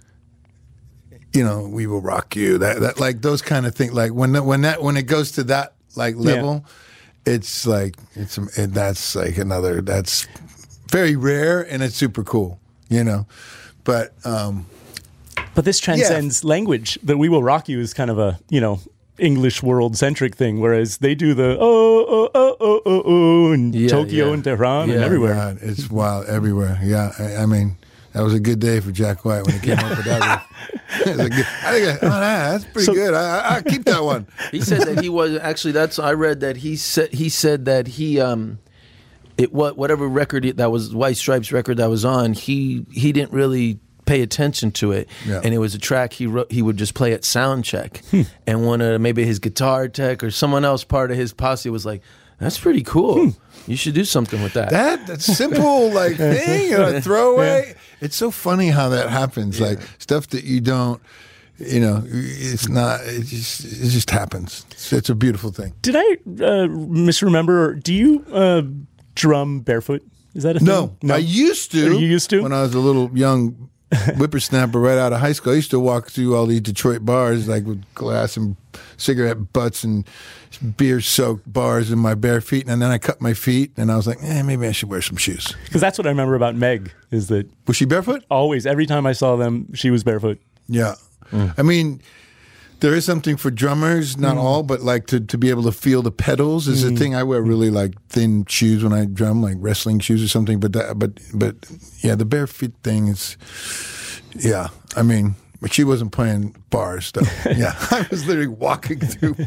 you know, We Will Rock You. That, that like those kind of things. Like when that, when that when it goes to that like level, yeah. it's like it's it, that's like another. That's very rare and it's super cool. You know, but um, but this transcends yeah. language. The We Will Rock You is kind of a you know English world centric thing, whereas they do the oh oh oh oh oh oh in yeah, Tokyo yeah. and Tehran yeah, and everywhere. God, it's wild everywhere. Yeah, I, I mean. That was a good day for Jack White when he came up with that. It was a good, I think, oh, that's pretty so, good. I, I keep that one. He said that he was actually. That's I read that he said he said that he um, it what whatever record that was White Stripes record that was on. He he didn't really pay attention to it, yeah. and it was a track he wrote. He would just play at sound check, hmm. and one of maybe his guitar tech or someone else part of his posse was like, "That's pretty cool. Hmm. You should do something with that." That that simple like thing, you know, throwaway. Yeah. It's so funny how that happens. Yeah. Like stuff that you don't, you know, it's not. It just it just happens. It's, it's a beautiful thing. Did I uh, misremember? Do you uh, drum barefoot? Is that a thing? No, no, I used to. Are you used to? When I was a little young whippersnapper right out of high school, I used to walk through all these Detroit bars like with glass and cigarette butts and beer-soaked bars in my bare feet, and then I cut my feet, and I was like, eh, maybe I should wear some shoes. Because that's what I remember about Meg, is that... Was she barefoot? Always. Every time I saw them, she was barefoot. Yeah. Mm. I mean, there is something for drummers, not mm. all, but like to, to be able to feel the pedals is mm. a thing. I wear really like thin shoes when I drum, like wrestling shoes or something, but that, but but yeah, the bare feet thing is, yeah, I mean... But she wasn't playing bars stuff. Yeah, I was literally walking through.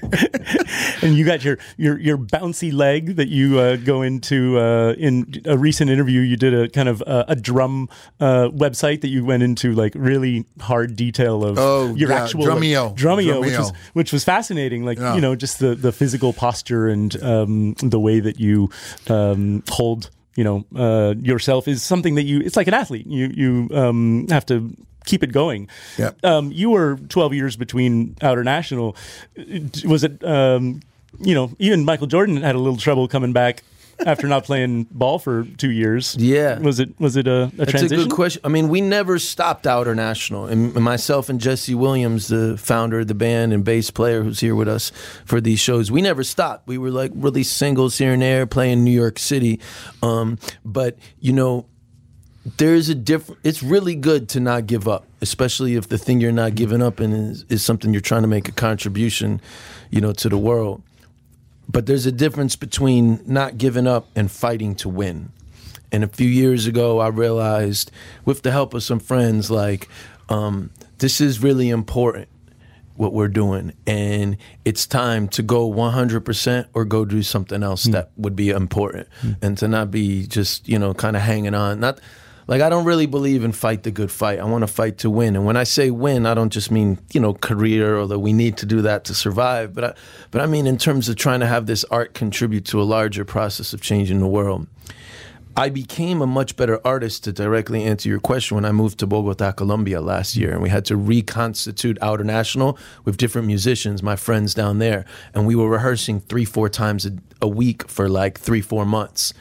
And you got your your your bouncy leg that you uh, go into uh, in a recent interview. You did a kind of uh, a drum uh, website that you went into like really hard detail of oh, your yeah, actual Drumeo, like, Drumeo, Drumeo, which was which was fascinating. Like yeah. you know, just the the physical posture and um, the way that you um, hold. You know, uh, yourself is something that you. It's like an athlete. You you um, have to. Keep it going. Yep. Um, you were twelve years between Outer National. Was it, um, you know, even Michael Jordan had a little trouble coming back after not playing ball for two years. Yeah. Was it Was it a, a That's transition? a good question. I mean, we never stopped Outer National. And myself and Jesse Williams, the founder of the band and bass player who's here with us for these shows, we never stopped. We were like really singles here and there, playing New York City. Um, but, you know, there's a different, it's really good to not give up, especially if the thing you're not giving up in is, is something you're trying to make a contribution, you know, to the world. But there's a difference between not giving up and fighting to win. And a few years ago, I realized, with the help of some friends, like, um, this is really important, what we're doing. And it's time to go one hundred percent or go do something else mm. that would be important. Mm. And to not be just, you know, kind of hanging on. Not Like, I don't really believe in fight the good fight. I want to fight to win. And when I say win, I don't just mean, you know, career, although we need to do that to survive. But I, but I mean in terms of trying to have this art contribute to a larger process of changing the world. I became a much better artist, to directly answer your question, when I moved to Bogota, Colombia last year. And we had to reconstitute Outer National with different musicians, my friends down there. And we were rehearsing three, four times a, a week for like three, four months.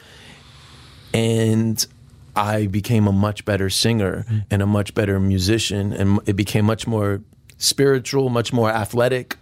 And I became a much better singer and a much better musician, and it became much more spiritual, much more athletic.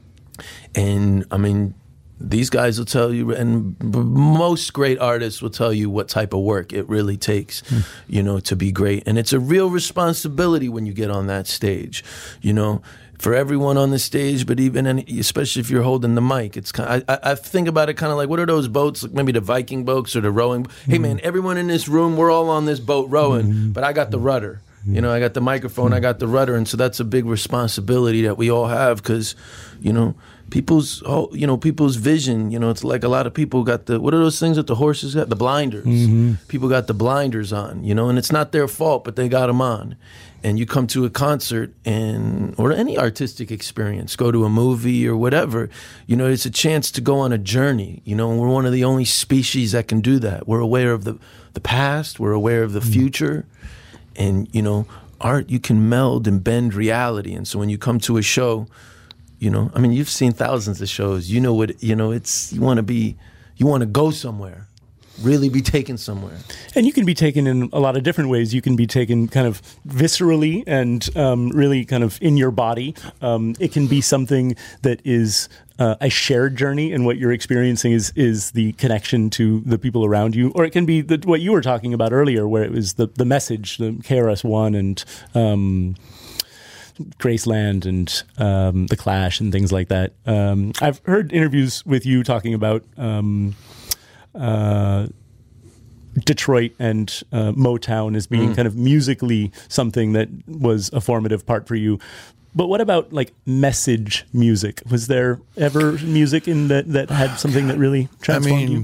And I mean, these guys will tell you, and most great artists will tell you what type of work it really takes, mm. you know, to be great. And it's a real responsibility when you get on that stage, you know, for everyone on the stage, but even, and especially if you're holding the mic, it's kind of, I, I think about it kind of like, what are those boats, like maybe the Viking boats or the rowing? Mm-hmm. Hey man, everyone in this room, we're all on this boat rowing, mm-hmm. but I got the rudder. Mm-hmm. You know, I got the microphone, mm-hmm. I got the rudder, and so that's a big responsibility that we all have, because, you know, people's, you know, people's vision, you know, it's like a lot of people got the, what are those things that the horses got? The blinders. Mm-hmm. People got the blinders on, you know, and it's not their fault, but they got them on. And you come to a concert and, or any artistic experience, go to a movie or whatever, you know, it's a chance to go on a journey, you know, and we're one of the only species that can do that. We're aware of the, the past, we're aware of the mm-hmm. future, and, you know, art, you can meld and bend reality. And so when you come to a show, you know, I mean, you've seen thousands of shows, you know what, you know, it's, you want to be, you want to go somewhere. Really be taken somewhere. And you can be taken in a lot of different ways. You can be taken kind of viscerally and um, really kind of in your body. Um, it can be something that is uh, a shared journey, and what you're experiencing is is the connection to the people around you. Or it can be the, what you were talking about earlier, where it was the, the message, the K R S One and um, Graceland and um, The Clash and things like that. Um, I've heard interviews with you talking about Um, Uh, Detroit and uh, Motown as being mm. kind of musically something that was a formative part for you. But what about like message music? Was there ever music in that that had something that really transformed I mean, you?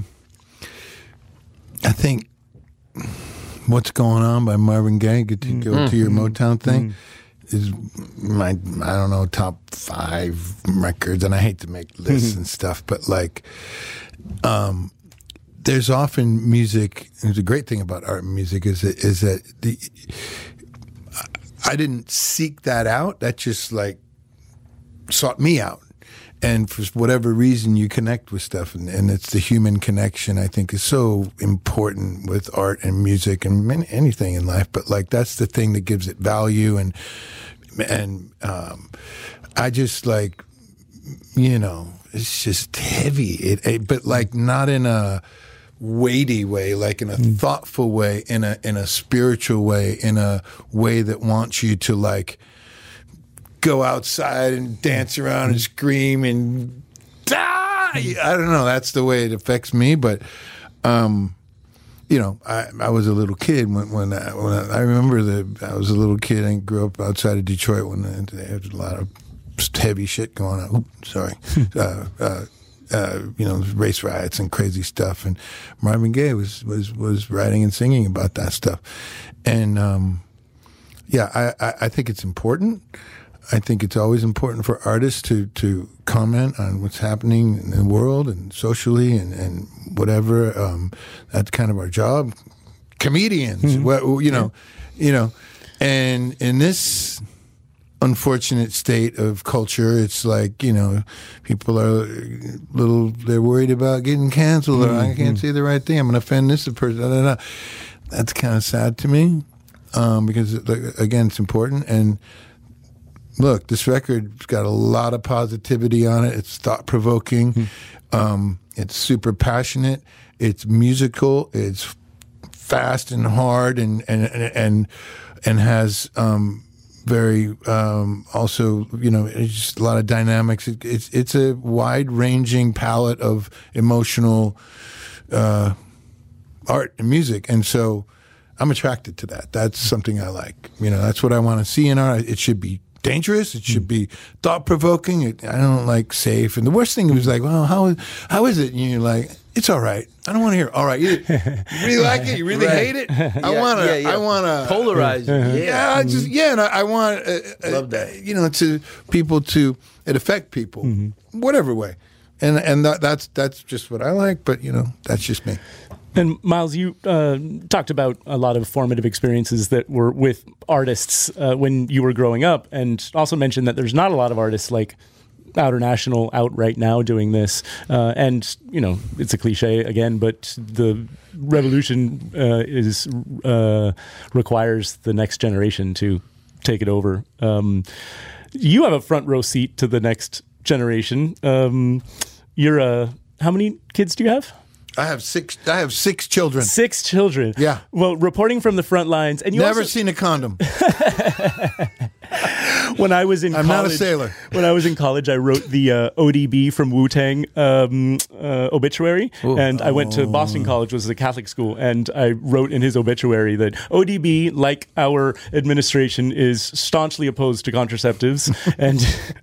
I think What's Going On by Marvin Gaye, get to go mm. to your Motown thing, mm. is my, I don't know, top five records. And I hate to make lists and stuff, but like, um, there's often music, and the great thing about art and music is that, is that the I didn't seek that out. That just like sought me out. And for whatever reason, you connect with stuff, and, and it's the human connection, I think, is so important with art and music and anything in life. But like, that's the thing that gives it value. And, and um, I just like, you know, it's just heavy. It, it but like not in a weighty way, like in a mm. thoughtful way, in a in a spiritual way, in a way that wants you to like go outside and dance around and scream and die. I don't know. That's the way it affects me. But um, you know, I, I was a little kid when when I, when I, I remember that I was a little kid and grew up outside of Detroit when they had a lot of heavy shit going on. Oops, sorry, uh, uh, uh, you know, race riots and crazy stuff. And Marvin Gaye was was was writing and singing about that stuff. And um, yeah, I, I, I think it's important. I think it's always important for artists to, to comment on what's happening in the world and socially and, and whatever. Um, that's kind of our job. Comedians, mm-hmm. well, you know, yeah. you know, and in this unfortunate state of culture, it's like, you know, people are a little, they're worried about getting canceled mm-hmm. or I can't say the right thing. I'm going to offend this person. Da, da, da. That's kind of sad to me um, because, again, it's important. And look, this record's got a lot of positivity on it. It's thought-provoking. Mm-hmm. Um, it's super passionate. It's musical. It's fast and hard and and and and has um, very um, also, you know, it's just a lot of dynamics. It, it's it's a wide-ranging palette of emotional uh, art and music, and so I'm attracted to that. That's something I like. You know, that's what I want to see in art. It should be dangerous. It should be thought-provoking. It, I don't like safe. And the worst thing was like, well, how, how is it? And you're like, it's all right. I don't want to hear, all right. You, you really like it? You really right. hate it? I yeah, want to, yeah, yeah. I want to. Polarize you. Yeah. Yeah, I just, yeah, and I, I want, uh, love that. You know, to people to, it affect people, mm-hmm. whatever way. And, and that, that's, that's just what I like, but, you know, that's just me. And Miles, you uh, talked about a lot of formative experiences that were with artists uh, when you were growing up, and also mentioned that there's not a lot of artists like Outernational out right now doing this. Uh, and, you know, it's a cliche again, but the revolution uh, is uh, requires the next generation to take it over. Um, you have a front row seat to the next generation. Um, you're uh, how many kids do you have? I have six. I have six children. Six children. Yeah. Well, reporting from the front lines, and you never also... seen a condom. When I was in, I'm college, not a sailor. When I was in college, I wrote the uh, O D B from Wu-Tang um, uh, obituary, Ooh. and I went to Boston College, which was a Catholic school, and I wrote in his obituary that O D B, like our administration, is staunchly opposed to contraceptives, and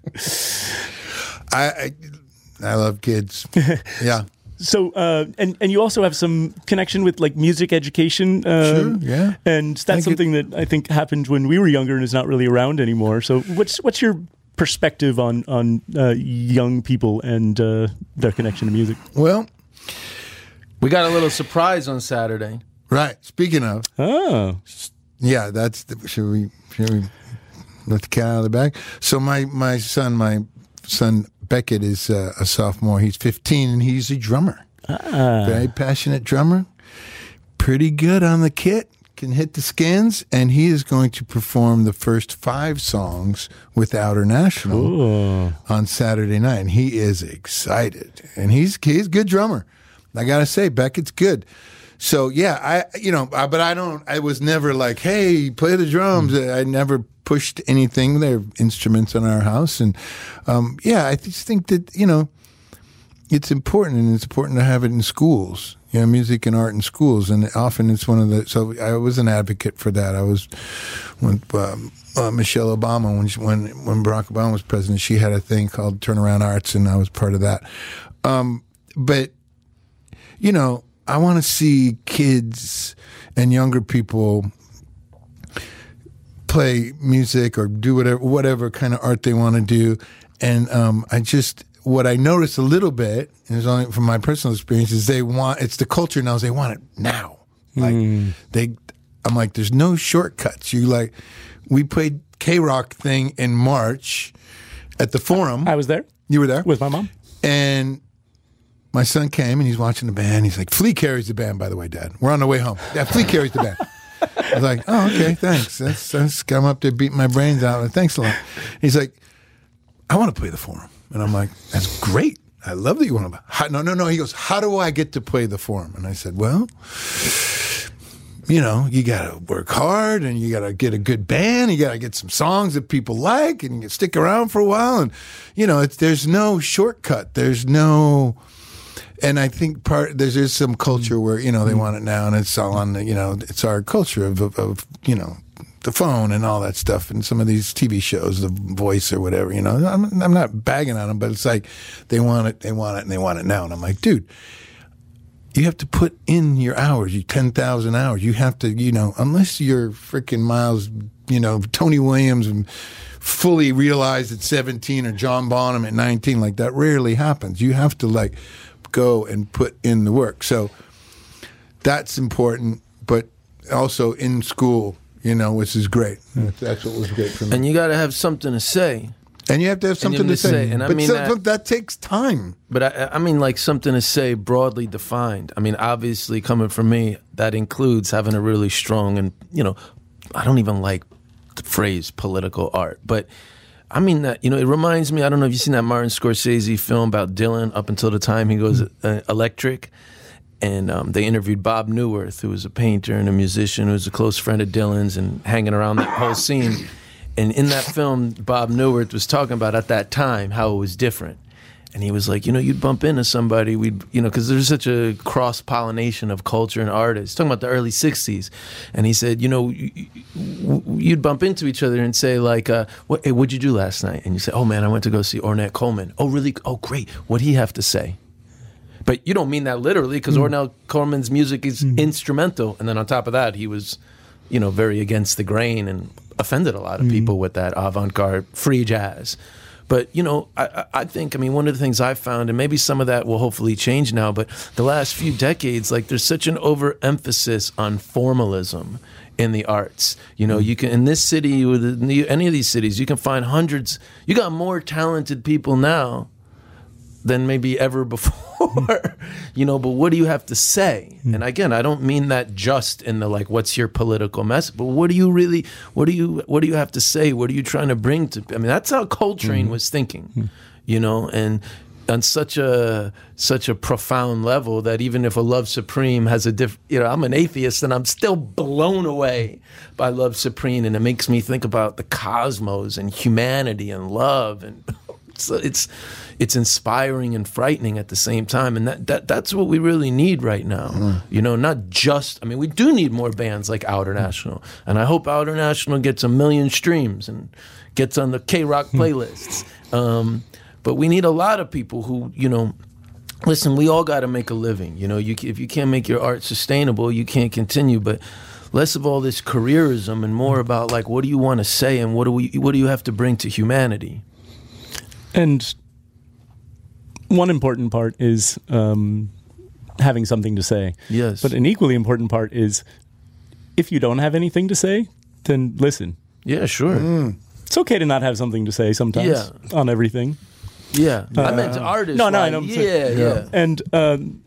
I, I I love kids. Yeah. So, uh, and, and you also have some connection with like music education. Uh, sure, yeah. And that's something it, that I think happened when we were younger and is not really around anymore. So what's what's your perspective on, on uh, young people and uh, their connection to music? Well, we got a little surprise on Saturday. Right. Speaking of. Oh. Yeah, that's, the, should we, should we let the cat out of the bag? So my, my son, my son, Beckett is uh, a sophomore. He's fifteen, and he's a drummer. Ah. Very passionate drummer. Pretty good on the kit. Can hit the skins. And he is going to perform the first five songs with Outernational Ooh. on Saturday night. And he is excited. And he's he's a good drummer. I got to say, Beckett's good. So, yeah, I you know, I, but I don't, I was never like, hey, play the drums. Mm. I never pushed anything. There are instruments in our house. And, um, yeah, I just think that, you know, it's important, and it's important to have it in schools, you know, music and art in schools. And often it's one of the, so I was an advocate for that. I was, when um, uh, Michelle Obama, when, she, when, when Barack Obama was president, she had a thing called Turnaround Arts, and I was part of that. Um, but, you know, I want to see kids and younger people play music or do whatever whatever kind of art they want to do. And um, I just, what I noticed a little bit, and it's only from my personal experience, is they want, it's the culture now, is they want it now. Like, mm. they, I'm like, there's no shortcuts. You like, we played K-Rock thing in March at the Forum. I was there. You were there? With my mom. And my son came, and he's watching the band. He's like, Flea carries the band, by the way, Dad. We're on the way home. Yeah, Flea carries the band. I was like, oh, okay, thanks. That's, that's I'm up there beating my brains out. Thanks a lot. He's like, I want to play the Forum. And I'm like, that's great. I love that you want to play. No, no, no. He goes, how do I get to play the Forum? And I said, well, you know, you got to work hard, and you got to get a good band. You got to get some songs that people like, and you can stick around for a while. And, you know, it's, there's no shortcut. There's no... and I think part there's there's some culture where you know they want it now, and it's all on the you know it's our culture of of, of you know the phone and all that stuff, and some of these T V shows, The Voice or whatever. You know, I'm I'm not bagging on them, but it's like they want it, they want it, and they want it now, and I'm like, dude. You have to put in your hours, you ten thousand hours. You have to, you know, unless you're freaking Miles, you know, Tony Williams and fully realized at seventeen or John Bonham at nineteen, like that rarely happens. You have to like go and put in the work. So that's important, but also in school, you know, which is great. That's what was great for me. And you got to have something to say. And you have to have something to say. say. And I but mean so, that, that takes time. But I, I mean, like something to say broadly defined. I mean, obviously, coming from me, that includes having a really strong and, you know, I don't even like the phrase political art. But I mean that, you know, it reminds me, I don't know if you've seen that Martin Scorsese film about Dylan up until the time he goes uh, electric. And um, they interviewed Bob Newirth, who was a painter and a musician, who was a close friend of Dylan's, and hanging around that whole scene. And in that film, Bob Newirth was talking about at that time how it was different. And he was like, you know, you'd bump into somebody, we'd, you know, because there's such a cross-pollination of culture and artists. Talking about the early sixties. And he said, you know, you'd bump into each other and say, like, uh, what, hey, what'd you do last night? And you say, oh, man, I went to go see Ornette Coleman. Oh, really? Oh, great. What'd he have to say? But you don't mean that literally, because mm. Ornette Coleman's music is mm. instrumental. And then on top of that, he was, you know, very against the grain and offended a lot of people mm. with that avant-garde free jazz. But, you know, I, I think, I mean, one of the things I've found, and maybe some of that will hopefully change now, but the last few decades, like, there's such an overemphasis on formalism in the arts. You know, mm. you can, in this city, or the, any of these cities, you can find hundreds, you got more talented people now than maybe ever before, you know, but what do you have to say? Mm. And again, I don't mean that just in the, like, what's your political message, but what do you really, what do you, what do you have to say? What are you trying to bring to, I mean, that's how Coltrane mm. was thinking, mm. you know, and on such a, such a profound level that even if a Love Supreme has a diff, you know, I'm an atheist and I'm still blown away by Love Supreme, and it makes me think about the cosmos and humanity and love, and so it's, it's inspiring and frightening at the same time. And that, that that's what we really need right now. Mm. You know, not just, I mean, we do need more bands like Outer National. And I hope Outer National gets a million streams and gets on the K-Rock playlists. um, but we need a lot of people who, you know, listen, we all got to make a living. You know, you, if you can't make your art sustainable, you can't continue. But less of all this careerism and more about, like, what do you want to say and what do we, what do you have to bring to humanity? And one important part is um, having something to say. Yes. But an equally important part is if you don't have anything to say, then listen. Yeah, sure. Mm. It's okay to not have something to say sometimes yeah. on everything. Yeah. Uh, I meant artists. No, no, like, I know. Yeah, yeah, yeah. And um,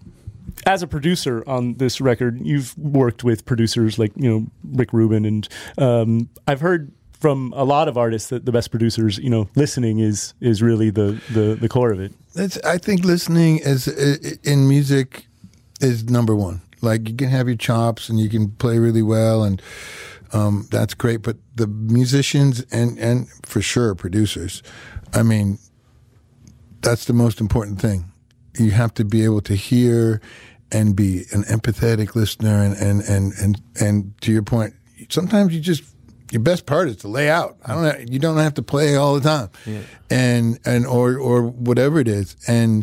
as a producer on this record, you've worked with producers like, you know, Rick Rubin. And um, I've heard from a lot of artists that the best producers, you know, listening is is really the, the, the core of it. That's, I think listening is in music is number one. Like, you can have your chops and you can play really well, and um, that's great. But the musicians and, and for sure producers, I mean, that's the most important thing. You have to be able to hear and be an empathetic listener. And, and, and, and, and to your point, sometimes you just, your best part is to lay out. I don't have, you don't have to play all the time, yeah. and and or or whatever it is. And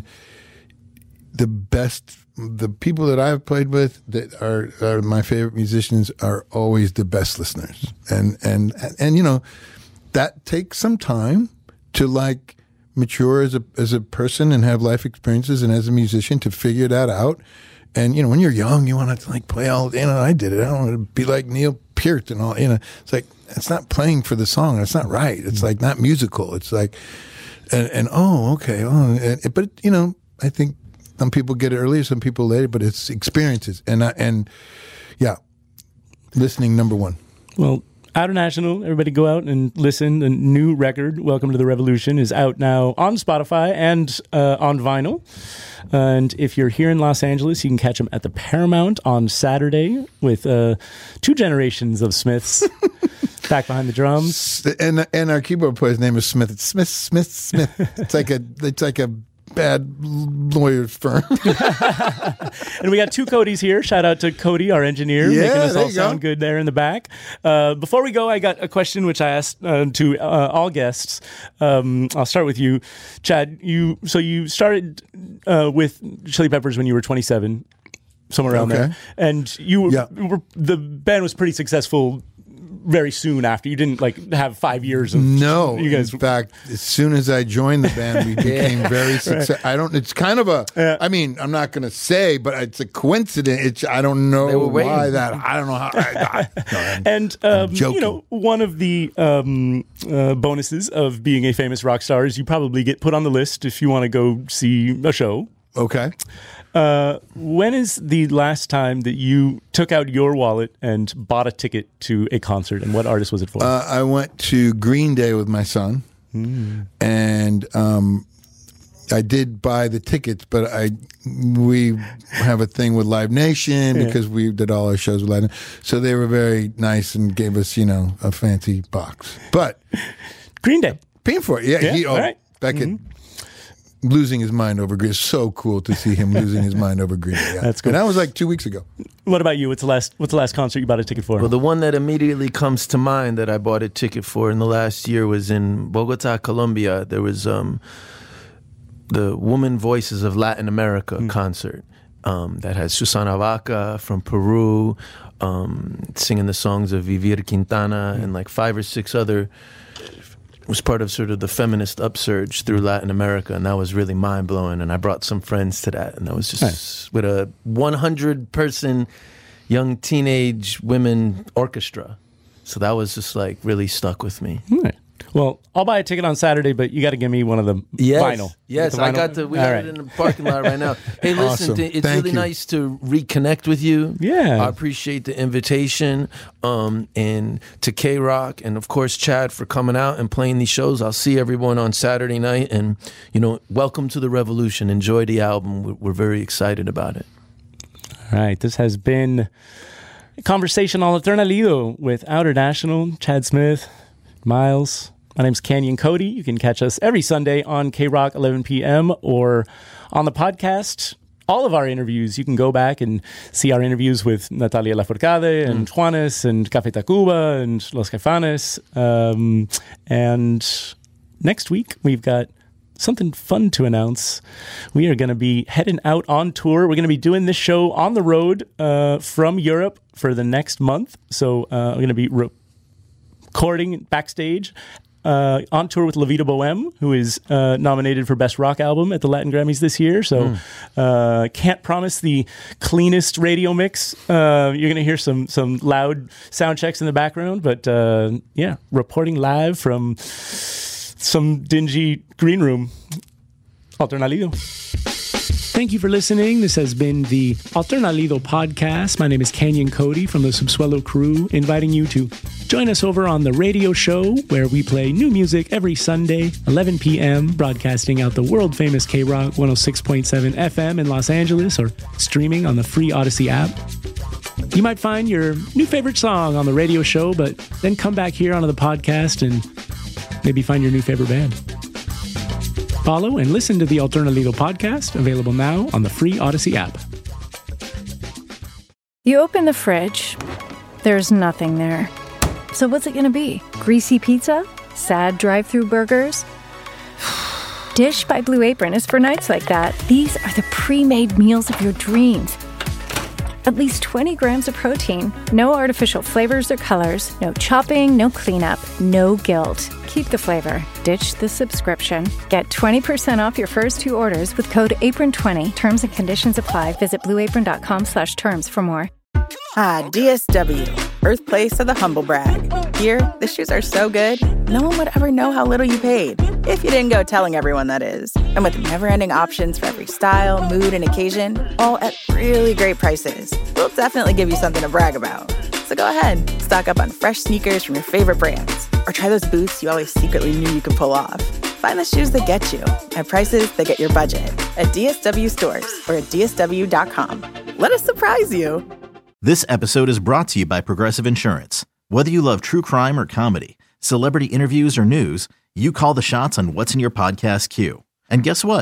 the best, the people that I've played with that are, are my favorite musicians are always the best listeners. And and and you know, that takes some time to, like, mature as a as a person and have life experiences, and as a musician to figure that out. And, you know, when you're young, you want to, like, play all, you know, I did it. I don't want to be like Neil Peart and all, you know. It's like, it's not playing for the song. It's not right. It's, like, not musical. It's like, and, and oh, okay. Oh, and, but, you know, I think some people get it earlier, some people later, but it's experiences. And, I, and yeah, listening, number one. Well, Outer National, everybody go out and listen. The new record, Welcome to the Revolution, is out now on Spotify and uh, on vinyl. And if you're here in Los Angeles, you can catch them at the Paramount on Saturday with uh, two generations of Smiths back behind the drums. And and our keyboard player's name is Smith. It's Smith, Smith, Smith. It's like a it's like a bad lawyer's firm. And we got two Codys here. Shout out to Cody, our engineer, Yeah, making us there all you go. sound good there in the back. Uh, before we go, I got a question which I asked uh, to uh, all guests. Um, I'll start with you, Chad. You so you started uh, with Chili Peppers when you were twenty-seven, somewhere around Okay. there, and you were, Yeah. were the band was pretty successful very soon after. You didn't like have five years of No, You guys, in fact, as soon as I joined the band, we became very successful. I don't. It's kind of a. Yeah. I mean, I'm not going to say, but it's a coincidence. It's, I don't know They were waiting. why that. I don't know how. I, I, no, I'm- and um, you joking. know, one of the um, uh, bonuses of being a famous rock star is you probably get put on the list if you want to go see a show. okay. Uh, when is the last time that you took out your wallet and bought a ticket to a concert, and what artist was it for? Uh, I went to Green Day with my son, and um, I did buy the tickets, but I we have a thing with Live Nation Yeah. because we did all our shows with Live Nation. So they were very nice and gave us, you know, a fancy box. But Green Day. paying for it, yeah. Yeah, he, oh, all right. Beckett losing his mind over Green. It's so cool to see him losing his mind over Green Day. Yeah. That's cool. And that was like two weeks ago. What about you? What's the last What's the last concert you bought a ticket for? Well, the one that immediately comes to mind that I bought a ticket for in the last year was in Bogota, Colombia. There was um, the Woman Voices of Latin America Mm. concert um, that has Susana Vaca from Peru um, singing the songs of Vivir Quintana and like five or six other. Was part of sort of the feminist upsurge through Latin America, and that was really mind blowing. And I brought some friends to that, and that was just Nice. with a one hundred person young teenage women orchestra. So that was just like really stuck with me. All right. Well, I'll buy a ticket on Saturday, but you got to give me one of the Yes, vinyl. yes, The I vinyl? got the. We All got right. it in the parking lot right now. Hey, listen, Awesome. th- it's Thank really you. nice to reconnect with you. Yeah. I appreciate the invitation, um, and to K Rock, and of course Chad for coming out and playing these shows. I'll see everyone on Saturday night, and you know, welcome to the revolution. Enjoy the album. We're, we're very excited about it. All right. This has been a conversation on Alternalido with Outer National, Chad Smith, Miles. My name's Canyon Cody. You can catch us every Sunday on K Rock, eleven p.m. or on the podcast. All of our interviews, you can go back and see our interviews with Natalia Lafourcade and Juanes and Café Tacuba and Los Caifanes. Um, and next week, we've got something fun to announce. We are going to be heading out on tour. We're going to be doing this show on the road uh, from Europe for the next month. So uh, we're going to be re- recording backstage uh, on tour with La Vida Boheme, who is uh, nominated for Best Rock Album at the Latin Grammys this year. So uh, can't promise the cleanest radio mix. Uh, you're going to hear some some loud sound checks in the background, but uh, yeah, reporting live from some dingy green room. Alternalido. Thank you for listening. This has been the Alternalido podcast. My name is Canyon Cody from the Subsuelo crew, inviting you to join us over on the radio show where we play new music every Sunday, eleven p.m., broadcasting out the world-famous K Rock one oh six point seven F M in Los Angeles or streaming on the free Odyssey app. You might find your new favorite song on the radio show, but then come back here onto the podcast and maybe find your new favorite band. Follow and listen to the Alternalido podcast, available now on the free Odyssey app. You open the fridge, there's nothing there. So what's it going to be? Greasy pizza? Sad drive-through burgers? Dish by Blue Apron is for nights like that. These are the pre-made meals of your dreams. At least twenty grams of protein, no artificial flavors or colors, no chopping, no cleanup, no guilt. Keep the flavor. Ditch the subscription. Get twenty percent off your first two orders with code apron twenty. Terms and conditions apply. Visit blueapron.com slash terms for more. Ah, D S W, birthplace of the humble brag. Here, the shoes are so good, no one would ever know how little you paid. If you didn't go telling everyone, that is. And with never-ending options for every style, mood, and occasion, all at really great prices, we'll definitely give you something to brag about. So go ahead, stock up on fresh sneakers from your favorite brands, or try those boots you always secretly knew you could pull off. Find the shoes that get you at prices that get your budget at D S W stores or at D S W dot com. Let us surprise you. This episode is brought to you by Progressive Insurance. Whether you love true crime or comedy, celebrity interviews or news, you call the shots on what's in your podcast queue. And guess what?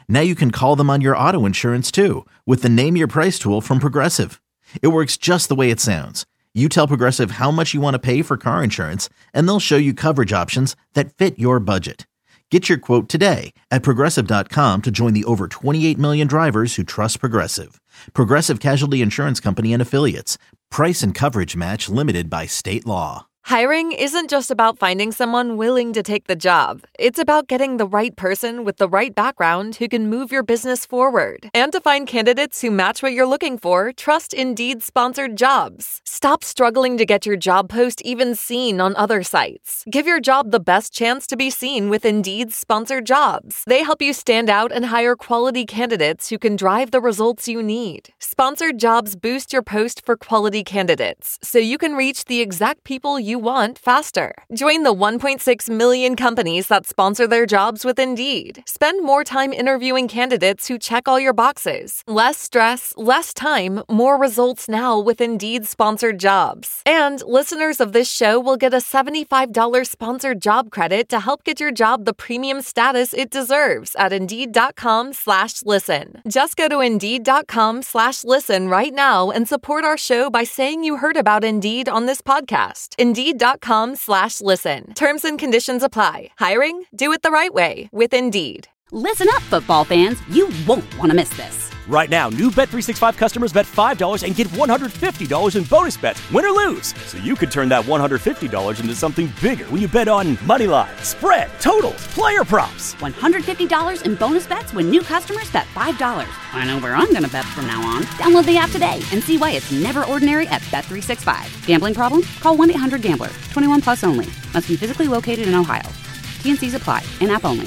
Now you can call them on your auto insurance too with the Name Your Price tool from Progressive. It works just the way it sounds. You tell Progressive how much you want to pay for car insurance, and they'll show you coverage options that fit your budget. Get your quote today at Progressive dot com to join the over twenty-eight million drivers who trust Progressive. Progressive Casualty Insurance Company and Affiliates. Price and coverage match limited by state law. Hiring isn't just about finding someone willing to take the job. It's about getting the right person with the right background who can move your business forward. And to find candidates who match what you're looking for, trust Indeed-sponsored jobs. Stop struggling to get your job post even seen on other sites. Give your job the best chance to be seen with Indeed-sponsored jobs. They help you stand out and hire quality candidates who can drive the results you need. Sponsored jobs boost your post for quality candidates, so you can reach the exact people you want faster. Join the one point six million companies that sponsor their jobs with Indeed. Spend more time interviewing candidates who check all your boxes. Less stress, less time, more results now with Indeed-sponsored jobs. And listeners of this show will get a seventy-five dollars sponsored job credit to help get your job the premium status it deserves at Indeed.com slash listen. Just go to Indeed.com slash listen right now and support our show by saying you heard about Indeed on this podcast. Indeed.com slash listen. Terms and conditions apply. Hiring? Do it the right way with Indeed. Listen up, football fans. You won't want to miss this. Right now, new Bet three sixty-five customers bet five dollars and get one hundred fifty dollars in bonus bets, win or lose. So you could turn that one hundred fifty dollars into something bigger when you bet on money line, spread, totals, player props. one hundred fifty dollars in bonus bets when new customers bet five dollars. I know where I'm going to bet from now on. Download the app today and see why it's never ordinary at Bet three sixty-five. Gambling problem? Call one eight hundred gambler. twenty-one plus only. Must be physically located in Ohio. T and C's apply. In-app only.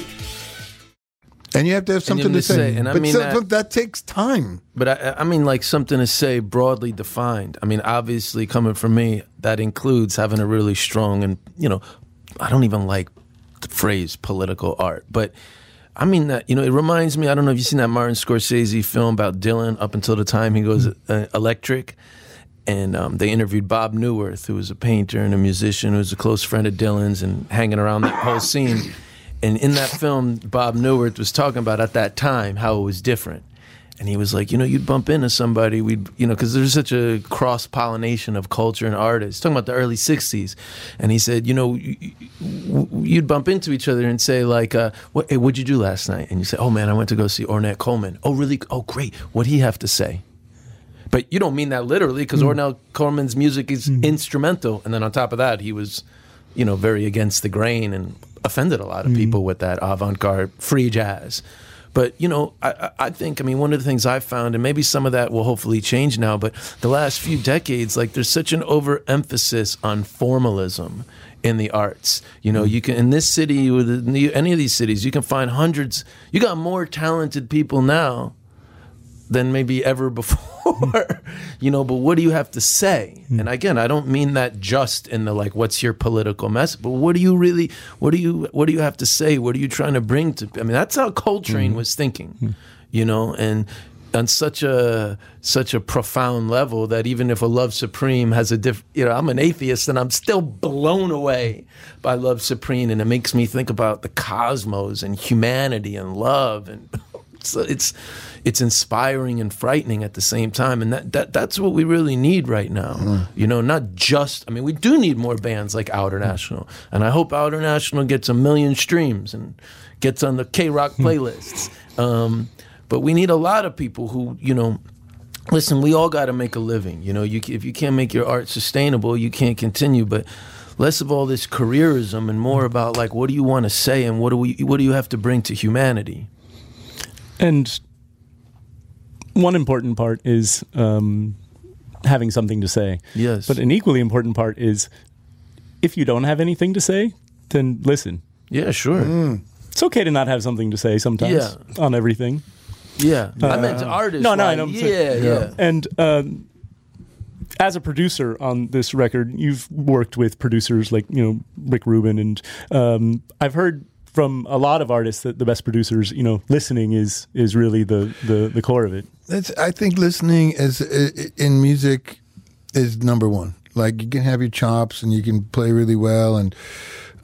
And you have to have something to, to say. say. And I but mean so, that, that takes time. But I, I mean, like something to say broadly defined. I mean, obviously, coming from me, that includes having a really strong and, you know, I don't even like the phrase political art. But I mean that, you know, it reminds me, I don't know if you've seen that Martin Scorsese film about Dylan up until the time he goes uh, electric. And um, they interviewed Bob Newirth, who was a painter and a musician, who was a close friend of Dylan's and hanging around that whole scene. And in that film, Bob Newirth was talking about at that time how it was different. And he was like, you know, you'd bump into somebody, we'd, you know, because there's such a cross-pollination of culture and artists. Talking about the early sixties. And he said, you know, you'd bump into each other and say, like, uh, what, hey, what'd you do last night? And you say, oh, man, I went to go see Ornette Coleman. Oh, really? Oh, great. What'd he have to say? But you don't mean that literally, because mm. Ornette Coleman's music is mm. instrumental. And then on top of that, he was, you know, very against the grain and offended a lot of people mm. with that avant-garde free jazz. But, you know, I, I think, I mean, one of the things I've found, and maybe some of that will hopefully change now, but the last few decades, like, there's such an overemphasis on formalism in the arts. You know, you can, in this city, or the, any of these cities, you can find hundreds, you got more talented people now than maybe ever before, you know, but what do you have to say? Mm. And again, I don't mean that just in the, like, what's your political message, but what do you really, what do you, what do you have to say? What are you trying to bring to, I mean, that's how Coltrane mm. was thinking, mm. you know, and on such a, such a profound level that even if a Love Supreme has a diff, you know, I'm an atheist and I'm still blown away by Love Supreme, and it makes me think about the cosmos and humanity and love, and so it's, it's inspiring and frightening at the same time. And that, that that's what we really need right now. Mm. You know, not just, I mean, we do need more bands like Outer National. And I hope Outer National gets a million streams and gets on the K-Rock playlists. um, but we need a lot of people who, you know, listen, we all got to make a living. You know, you, if you can't make your art sustainable, you can't continue. But less of all this careerism and more about, like, what do you want to say and what do we, what do you have to bring to humanity? And one important part is um, having something to say. Yes. But an equally important part is if you don't have anything to say, then listen. Yeah, sure. Mm. It's okay to not have something to say sometimes yeah. on everything. Yeah. Uh, I meant artists. No, no, like, I know. Yeah, yeah, yeah. And um, as a producer on this record, you've worked with producers like, you know, Rick Rubin. And um, I've heard from a lot of artists that the best producers, you know, listening is is really the, the, the core of it. That's, I think listening is in music is number one. Like, you can have your chops and you can play really well, and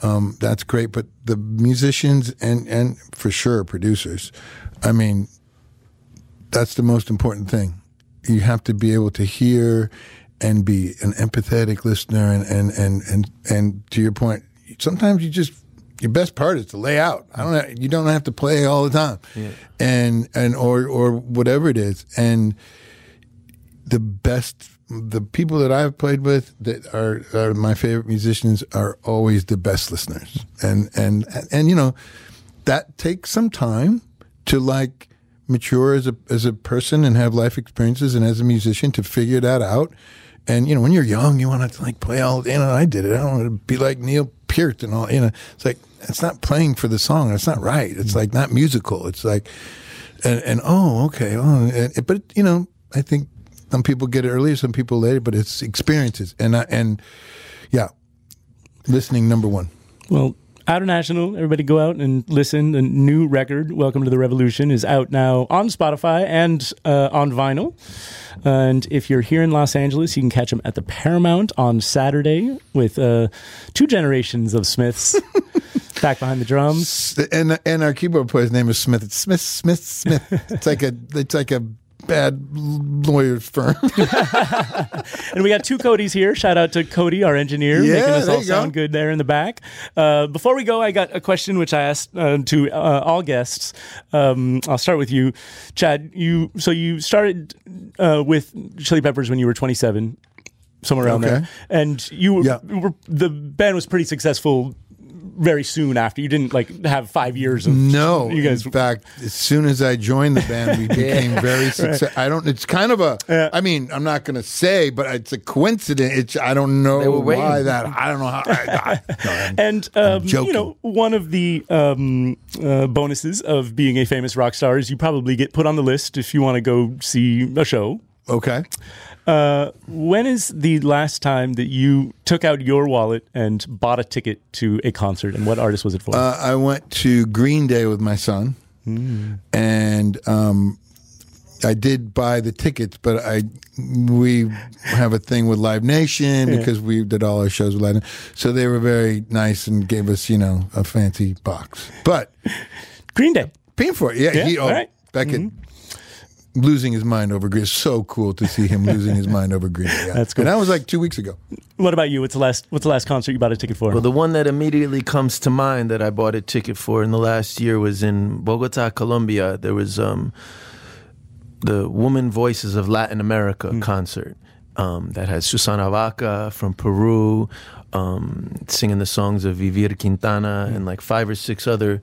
um, that's great. But the musicians and, and for sure producers, I mean, that's the most important thing. You have to be able to hear and be an empathetic listener. And, and, and, and, and to your point, sometimes you just, your best part is to lay out. I don't have, you don't have to play all the time. Yeah. And, and, or, or whatever it is. And the best, the people that I've played with that are, are my favorite musicians are always the best listeners. And, and, and, you know, that takes some time to like mature as a, as a person and have life experiences and as a musician to figure that out. And, you know, when you're young, you want to like play all, you know, I did it. I don't want to be like Neil Peart and all, you know, it's like, it's not playing for the song. It's not right. It's like not musical. It's like, and, and oh, okay. Oh, and, but, you know, I think some people get it earlier, some people later, but it's experiences. And, I, and yeah, listening, number one. Well, Outer National, everybody go out and listen. The new record, Welcome to the Revolution, is out now on Spotify and uh, on vinyl. And if you're here in Los Angeles, you can catch them at the Paramount on Saturday with uh, two generations of Smiths back behind the drums. And and our keyboard player's name is Smith. It's Smith, Smith, Smith. It's like a it's like a bad lawyer's firm. And we got two Codys here. Shout out to Cody, our engineer, yeah, making us all go. sound good there in the back. Uh, before we go, I got a question which I asked uh, to uh, all guests. Um, I'll start with you, Chad. You so you started uh, with Chili Peppers when you were twenty-seven, somewhere around okay. there, and you were, yeah. were the band was pretty successful very soon after. You didn't like have five years of no you guys. In fact, as soon as I joined the band, we became yeah. very successful. Right. I don't it's kind of a yeah. I mean, I'm not going to say, but it's a coincidence. It's I don't know why that I don't know how I, I, no, I'm, and um, you know, one of the um, uh, bonuses of being a famous rock star is you probably get put on the list if you want to go see a show. Okay. Uh, when is the last time that you took out your wallet and bought a ticket to a concert, and what artist was it for? Uh, I went to Green Day with my son, mm. and um, I did buy the tickets, but I we have a thing with Live Nation yeah. because we did all our shows with Live Nation, so they were very nice and gave us, you know, a fancy box. But Green Day, paying for it, yeah. yeah He, oh, all right. Beckett. Mm-hmm. Losing his mind over Green. It's so cool to see him losing his mind over Green Day. Yeah. That's cool. And that was like two weeks ago. What about you? What's the last What's the last concert you bought a ticket for? Well, the one that immediately comes to mind that I bought a ticket for in the last year was in Bogota, Colombia. There was um, the Woman Voices of Latin America mm. concert um, that had Susana Vaca from Peru um, singing the songs of Vivir Quintana mm. and like five or six other.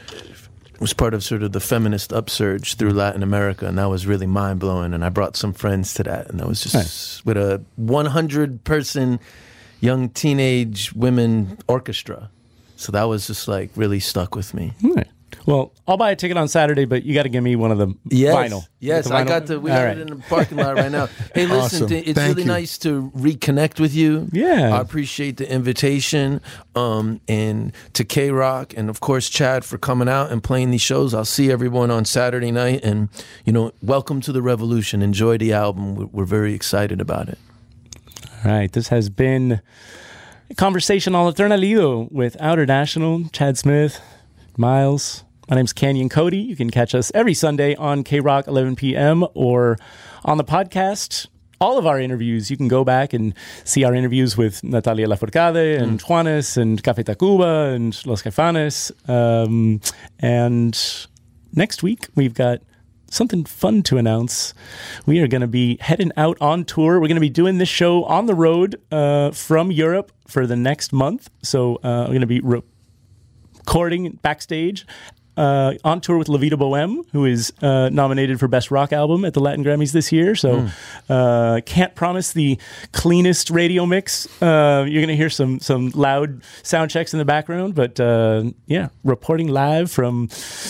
Was part of sort of the feminist upsurge through Latin America, and that was really mind-blowing, and I brought some friends to that, and that was just nice. With a one hundred person young teenage women orchestra, so that was just like really stuck with me. Right. Well, I'll buy a ticket on Saturday, but you got to give me one of the yes. vinyl. Yes, vinyl. I got to. We All got right. it in the parking lot right now. Hey, listen, Awesome. it's Thank really you. nice to reconnect with you. Yeah, I appreciate the invitation, um, and to K Rock, and of course Chad for coming out and playing these shows. I'll see everyone on Saturday night, and you know, welcome to the revolution. Enjoy the album. We're, we're very excited about it. All right, this has been a conversation on Alternalido with Outer National, Chad Smith, Miles. My name's Canyon Cody. You can catch us every Sunday on K Rock, eleven p.m. or on the podcast. All of our interviews, you can go back and see our interviews with Natalia Lafourcade and mm. Juanes and Café Tacuba and Los Caifanes. Um, and next week, we've got something fun to announce. We are going to be heading out on tour. We're going to be doing this show on the road uh, from Europe for the next month. So uh, we're going to be re- recording backstage Uh, on tour with La Vida Boheme, who is uh, nominated for Best Rock Album at the Latin Grammys this year. So mm. uh, can't promise the cleanest radio mix. Uh, you're going to hear some some loud sound checks in the background, but uh, yeah, reporting live from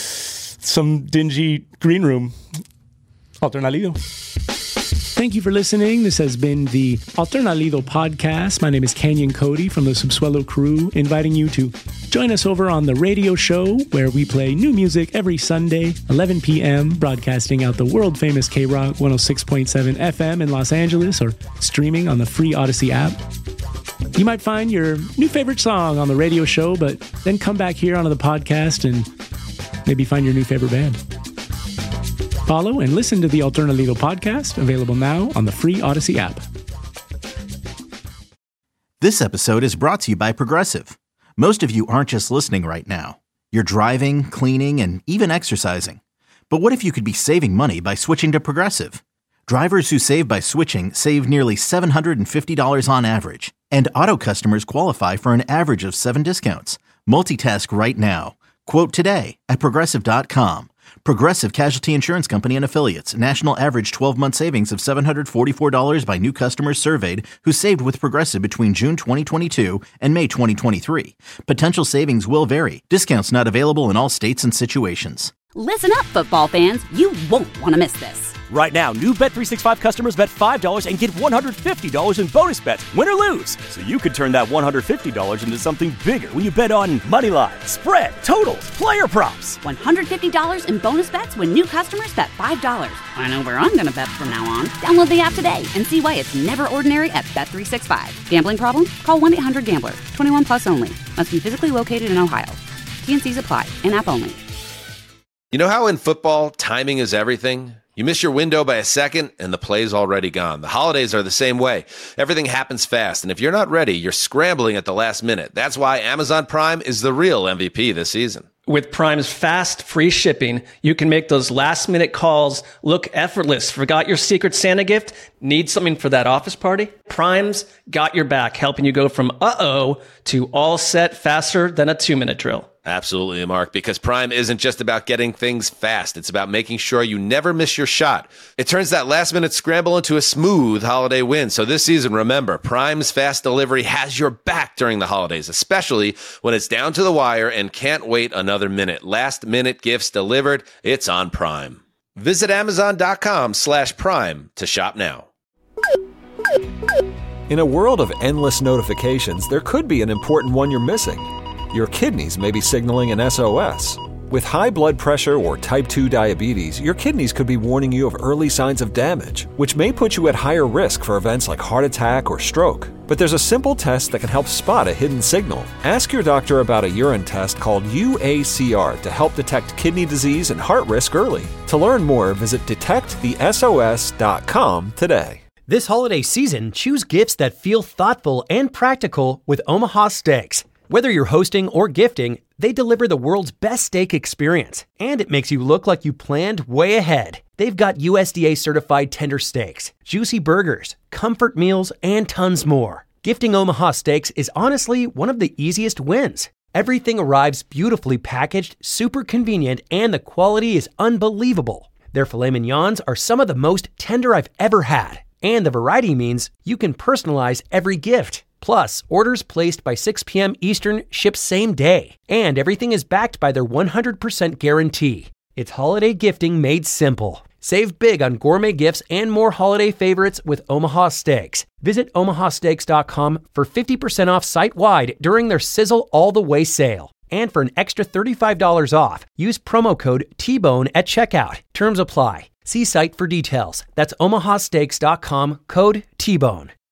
some dingy green room. Alternalido. Thank you for listening. This has been the Alternalido podcast. My name is Canyon Cody from the Subsuelo crew, inviting you to join us over on the radio show where we play new music every Sunday, eleven p.m., broadcasting out the world-famous K Rock one oh six point seven F M in Los Angeles or streaming on the free Odyssey app. You might find your new favorite song on the radio show, but then come back here onto the podcast and maybe find your new favorite band. Follow and listen to the Alterna Legal Podcast, available now on the free Odyssey app. This episode is brought to you by Progressive. Most of you aren't just listening right now. You're driving, cleaning, and even exercising. But what if you could be saving money by switching to Progressive? Drivers who save by switching save nearly seven hundred fifty dollars on average. And auto customers qualify for an average of seven discounts. Multitask right now. Quote today at Progressive dot com. Progressive Casualty Insurance Company and Affiliates. National average twelve-month savings of seven hundred forty-four dollars by new customers surveyed who saved with Progressive between June twenty twenty-two and May twenty twenty-three. Potential savings will vary. Discounts not available in all states and situations. Listen up, football fans. You won't want to miss this. Right now, new Bet three sixty-five customers bet five dollars and get one hundred fifty dollars in bonus bets, win or lose. So you could turn that one hundred fifty dollars into something bigger when you bet on money line, spread, totals, player props. one hundred fifty dollars in bonus bets when new customers bet five dollars. I know where I'm going to bet from now on. Download the app today and see why it's never ordinary at Bet three sixty-five. Gambling problem? Call one eight hundred gambler. twenty-one plus only. Must be physically located in Ohio. T and C's apply. In-app only. You know how in football, timing is everything? You miss your window by a second, and the play's already gone. The holidays are the same way. Everything happens fast, and if you're not ready, you're scrambling at the last minute. That's why Amazon Prime is the real M V P this season. With Prime's fast, free shipping, you can make those last-minute calls look effortless. Forgot your Secret Santa gift? Need something for that office party? Prime's got your back, helping you go from uh-oh to all set faster than a two-minute drill. Absolutely, Mark, because Prime isn't just about getting things fast. It's about making sure you never miss your shot. It turns that last-minute scramble into a smooth holiday win. So this season, remember, Prime's fast delivery has your back during the holidays, especially when it's down to the wire and can't wait another minute. Last-minute gifts delivered. It's on Prime. Visit Amazon.com slash Prime to shop now. In a world of endless notifications, there could be an important one you're missing. Your kidneys may be signaling an S O S. With high blood pressure or type two diabetes, your kidneys could be warning you of early signs of damage, which may put you at higher risk for events like heart attack or stroke. But there's a simple test that can help spot a hidden signal. Ask your doctor about a urine test called U A C R to help detect kidney disease and heart risk early. To learn more, visit detect the S O S dot com today. This holiday season, choose gifts that feel thoughtful and practical with Omaha Steaks. Whether you're hosting or gifting, they deliver the world's best steak experience, and it makes you look like you planned way ahead. They've got U S D A-certified tender steaks, juicy burgers, comfort meals, and tons more. Gifting Omaha Steaks is honestly one of the easiest wins. Everything arrives beautifully packaged, super convenient, and the quality is unbelievable. Their filet mignons are some of the most tender I've ever had, and the variety means you can personalize every gift. Plus, orders placed by six p.m. Eastern ship same day. And everything is backed by their one hundred percent guarantee. It's holiday gifting made simple. Save big on gourmet gifts and more holiday favorites with Omaha Steaks. Visit Omaha Steaks dot com for fifty percent off site-wide during their Sizzle All the Way sale. And for an extra thirty-five dollars off, use promo code T-Bone at checkout. Terms apply. See site for details. That's Omaha Steaks dot com, code T-Bone.